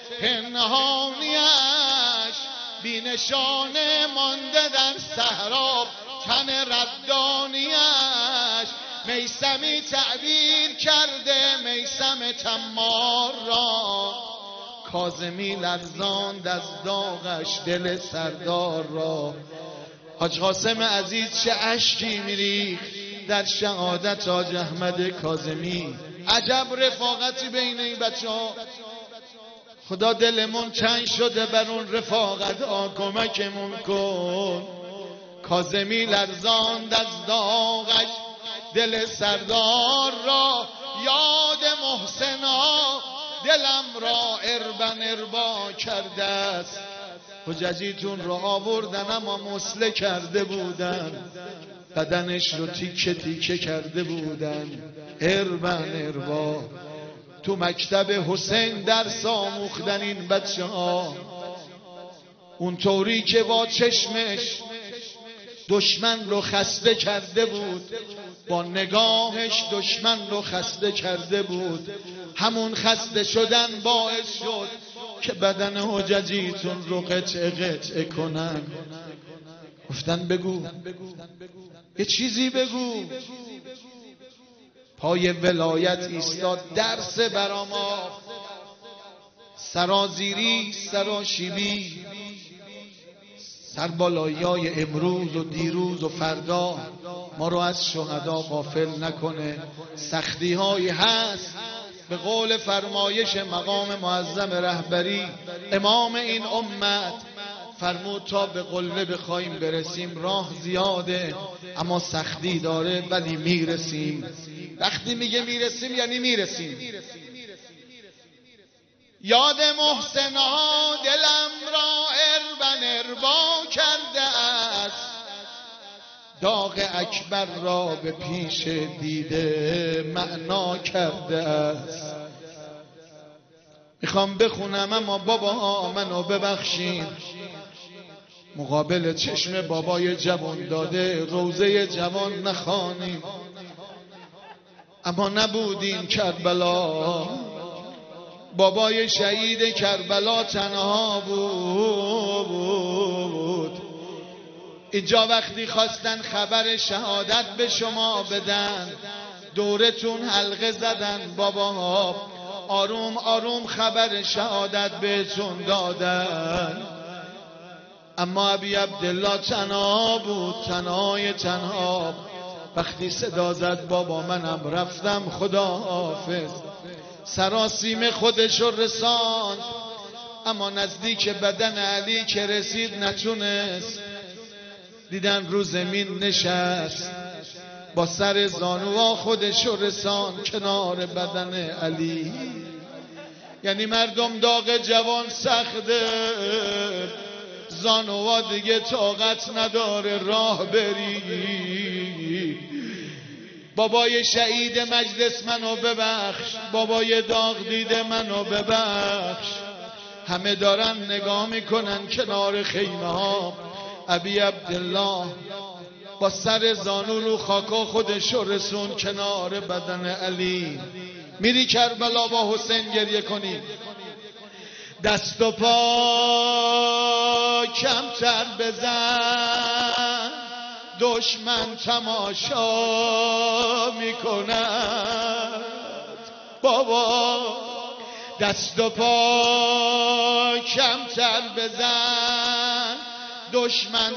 پنهانیش، بی نشانه مانده در صحرا تن ردانیش. میثمی تعبیر کرده میثم تمار را، کاظمی لرزاند از داغش دل سردار را. حاج قاسم عزیز چه اشکی میریخت در شهادت حاج احمد کاظمی. عجب رفاقتی بین این بچه ها. خدا دلمون تنگ شده بر اون رفاقت ها، کمکمون کن. کاظمی لرزاند از داغش دل سردار را، یاد محسنا دلم را اربن اربا کرده است. حججیتون رو آوردن اما مسله کرده بودن، بدنش رو تیکه تیکه کرده بودن. اربن اربا تو مکتب حسین درس آموختن این بچه ها، اونطوری که با چشمش دشمن رو خسته کرده بود، با نگاهش دشمن رو خسته کرده بود. همون خسته شدن باعث شد که بدن حججیتون رو قطعه قطعه کنن. گفتن بگو یه چیزی بگو. پای ولایت ایستاد درس برا ما، سرازیری سراشیبی، سربالایی‌های امروز و دیروز و فردا ما رو از شهدا غافل نکنه. سختی‌هایی هست، به قول فرمایش مقام معظم رهبری امام این امت فرمود تا به قله بخوایم برسیم راه زیاده اما سختی داره ولی میرسیم. وقتی میگه میرسیم یعنی میرسیم. یاد محسنها دلم را اربن اربا کرده است، داغ اکبر را به پیش دیده معنا کرده است. میخوام بخونم اما بابا منو ببخشین، مقابل چشم بابای جوان داده روزه جوان نخوانیم. اما نبودیم کربلا، بابای شهید کربلا تنها بود. اینجا وقتی خواستن خبر شهادت به شما بدن دورتون حلقه زدن باباها، آروم آروم خبر شهادت بهتون دادن. اما ابی عبدالله تنها بود، تنهای تنها. وقتی صدا زد بابا منم رفتم خدا حافظ، سراسیم خودشو رساند. اما نزدیک بدن علی که رسید نتونست. دیدن رو زمین نشست، با سر زانوها خودشو رساند کنار بدن علی. یعنی مردم داغ جوان سخته، زانوها دیگه طاقت نداره راه بری. بابای شهید مجلس منو ببخش، بابای داغ دیده منو ببخش. همه دارن نگاه میکنن کنار خیمه ها. ابی عبدالله با سر زانو رو خاکا خودشو رسون کنار بدن علی. میری کربلا با حسین گریه کنی، دست و پا کمتر بزن، دشمن تماشا میکند. بابا دست و پا کمتر بزن، دشمن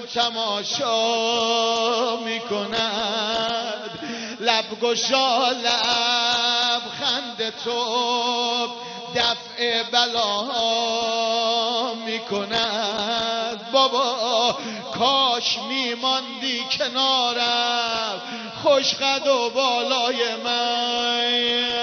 تماشا میکند. لب گشا لب خنده تو دفع بلا میکند. بابا کاش میماندی کنارم، خوش قد و بالای من.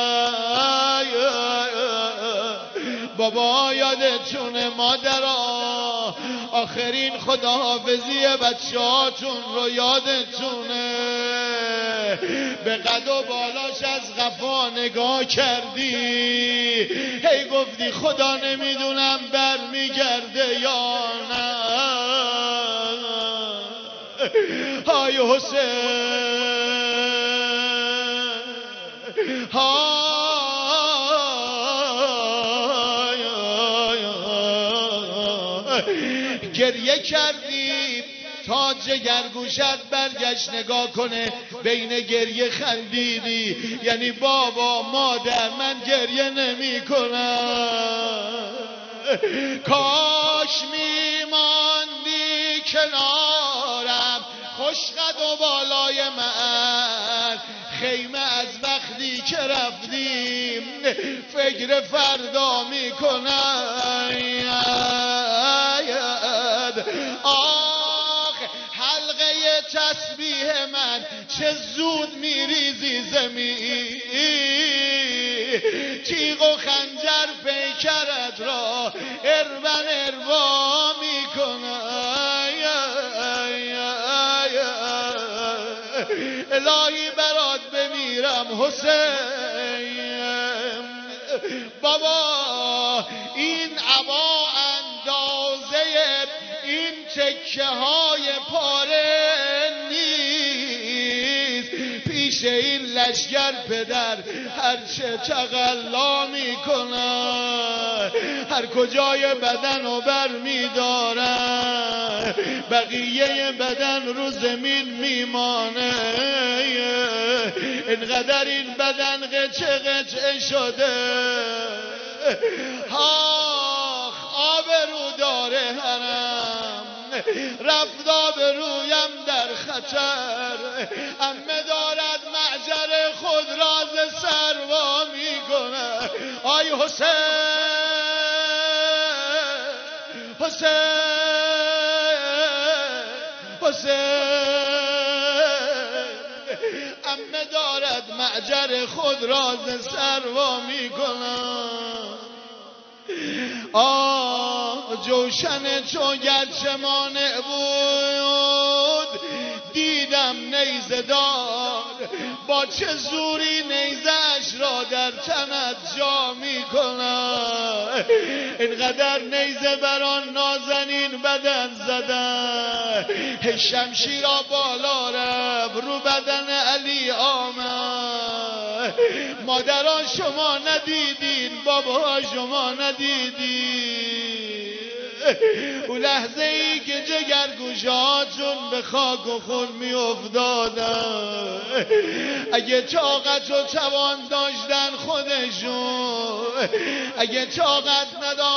بابا یادتونه مادرها، آخرین خداحافظی بچه هاتون رو یادتونه، به قد و بالاش از قفا نگاه کردی، هی گفتی خدا نمیدونم بر میگرده یا نه. های حسین، گریه کردیم تا جگرگوشت برگشت نگاه کنه، بین گریه خندیدی. یعنی بابا مادر من گریه نمی کنم، کاش میماندی کنارم، خوش قد و بالای من. خیمه از وقتی که رفتیم فکر فردا میکنم. آخ حلقه تسبیح من چه زود میریزی زمین، تیغ و خنجر پیکرت را ارون اروا میکنم. الهی برات بمیرم حسین. بابا این عبا اندازه این تکه های پاره نیست پیش این لشگر پدر. هرچه تقلا میکنن، هر کجای بدن رو بر میدارن، بقیه بدن رو زمین میمانه. اینقدر این بدن قچه قچه شده. آخ آبرو داره حرم، رفت آبرویم در خطر. عمه دارد معجر خود راز سروا میکنه. آی حسین، حسین، حسین، عمه دارد معجر خود راز سروا میکنه. جوشن چو گرچه مانع بود، دیدم نیزه دار، با چه زوری نیزش را در تنت جا میکنه. اینقدر نیزه بران نازنین بدن زدن، شمشیرا بالا رفت رو بدن علی آمد. مادران شما ندیدین، بابا شما ندیدین. اون لحظه ای که جگرگوشهاتون به خاک و خون می افتادن، اگه طاقت و توان داشتن خودشون، اگه طاقت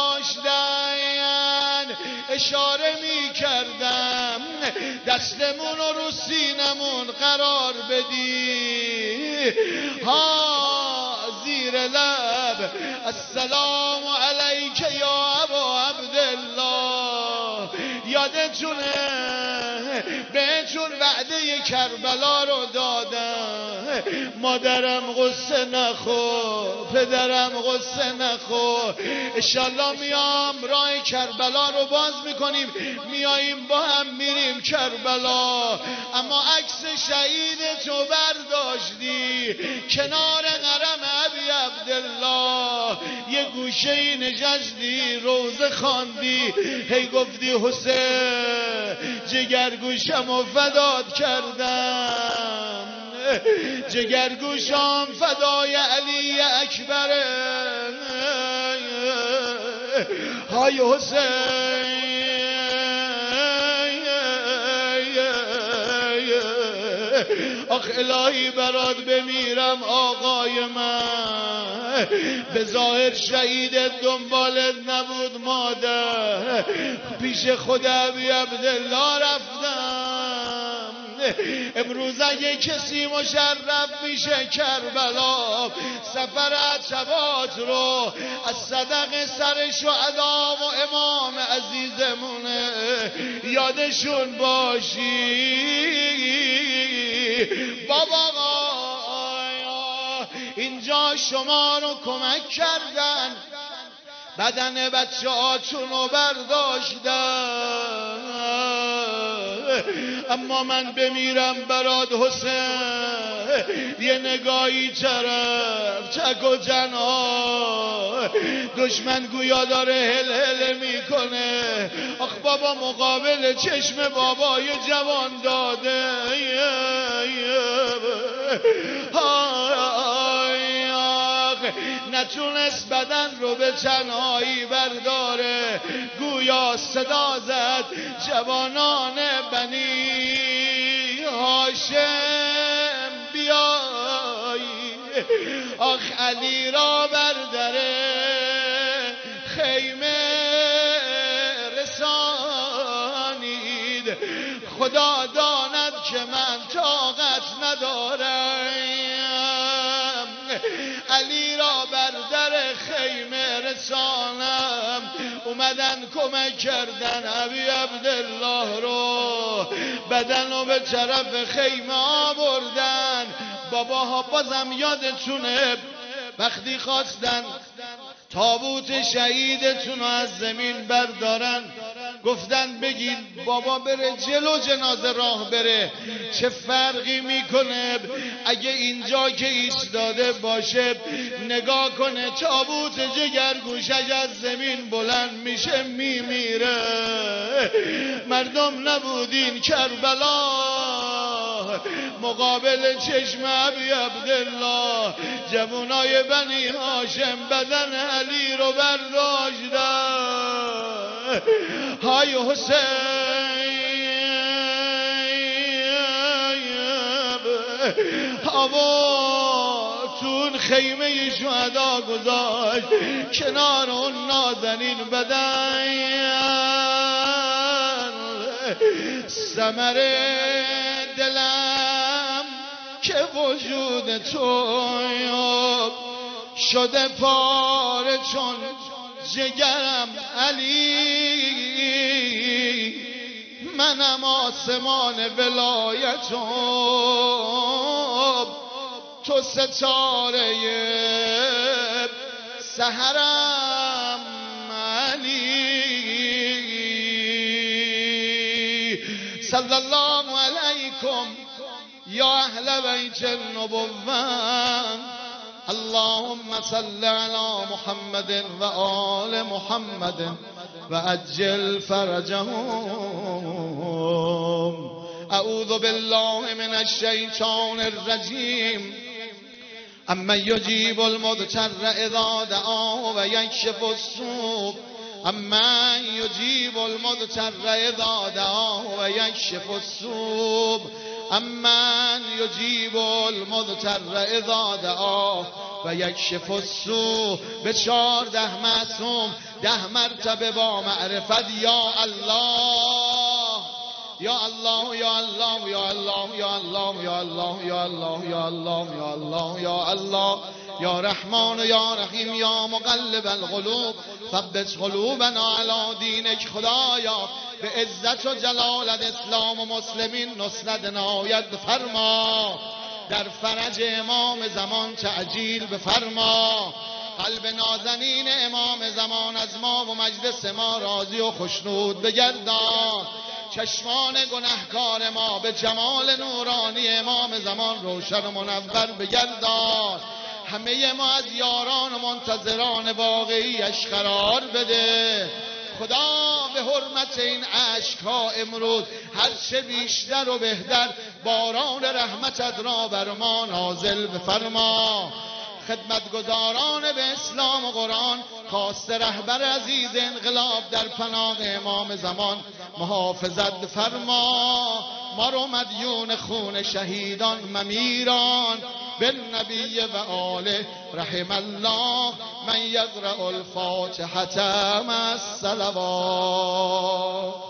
نداشتن اشاره می کردم دستمون رو سینمون قرار بدی، ها زیر لب السلام علیک یا ابا عبدالله. یادتونه بهتون وعده کربلا رو دادم، مادرم غصه نخو، پدرم غصه نخو، انشالله میام راه کربلا رو باز میکنیم، میاییم با هم میریم کربلا. اما عکس شهید تو برداشتی کنار حرم ابی عبدالله، یه گوشه نشستی روزه خواندی، هی گفتی حسین جگرگوشمو فدات کردم، جگرگوشم فدای علی اکبره. های حسین آخ الهی برات بمیرم آقای من، به ظاهر شهیدت دنبالت نبود مادر، پیش خود ابی عبدالله رفتم. امروز اگه کسی مشرف میشه کربلا، سفر عتبات رو از صدق سر شهدا و امام عزیزمونه یادشون باشی. بابا اینجا شما رو کمک کردن، بدن بچه هاتون رو برداشتن، اما من بمیرم برات حسین یه نگاهی طرف چک و جنها، دشمن گویا داره هل هل میکنه، آخ بابا مقابل چشم بابای جوان داده، نتونست بدن رو به تنهایی برداره، گویا صدا زد جوانان بنی هاشم بیای، آخ علی را برداره خیمه رسانید، خدا داند که من طاقت ندارم، علی را بر در خیمه رسانم. اومدن کمک کردن ابی عبدالله رو، بدن رو به طرف خیمه آوردن. باباها بازم یادتونه وقتی خواستن تابوت شهیدتون رو از زمین بردارن، گفتن بگید بابا بره جلو جنازه راه بره، چه فرقی میکنه اگه اینجا که ایستاده باشه نگاه کنه تابوت جگرگوشش از زمین بلند میشه میمیره. مردم نبودین کربلا مقابل چشم ابی عبدالله، جوانای بنی هاشم بدن علی رو برداشتن. های حسین هوا تون خیمه شهدا گذاشت کنار اون نازنین بدن، ثمر دلم که وجود تو شده پاره چون جگرم علی، منم آسمان ولایتم تو ستاره سحرم علی. صلی الله علیکم یا اهل بیت النبوة، اللهم صل على محمد و آل محمد و عجل فرجهم. اعوذ بالله من الشیطان الرجیم. اما یجیب المضطر اذا دعاه و یکشف السوء امن یجیب المضطر اذا دعاه و یکشف السوء امن یجیب المضطر اذا دعاه و یکشف السوء. به 14 معصوم 10 مرتبه با معرفت یا الله یا الله یا الله یا الله یا الله یا الله یا الله یا الله یا الله یا الله یا رحمان یا رحیم یا مقلب القلوب ثبت قلوبنا علی دینک. خدایا به عزت و جلالت اسلام و مسلمین نصرت عنایت بفرما، در فرج امام زمان تعجیل بفرما، قلب نازنین امام زمان از ما و مجلس ما راضی و خوشنود بگردان، چشمان گناهکار ما به جمال نورانی امام زمان روشن و منور بگردان، همه ما از یاران و منتظران واقعیش قرار بده. خدا به حرمت این اشک‌ها امروز هر چه بیشتر و بهتر باران رحمتت را بر ما نازل بفرما. خدمتگزاران به اسلام و قرآن خواسته رهبر عزیز انقلاب در پناه امام زمان محافظت بفرما، ما رو مدیون خون شهیدان ممیران بالنبی و آله رحم الله من یقرأ الفاتحة مع الصلوات.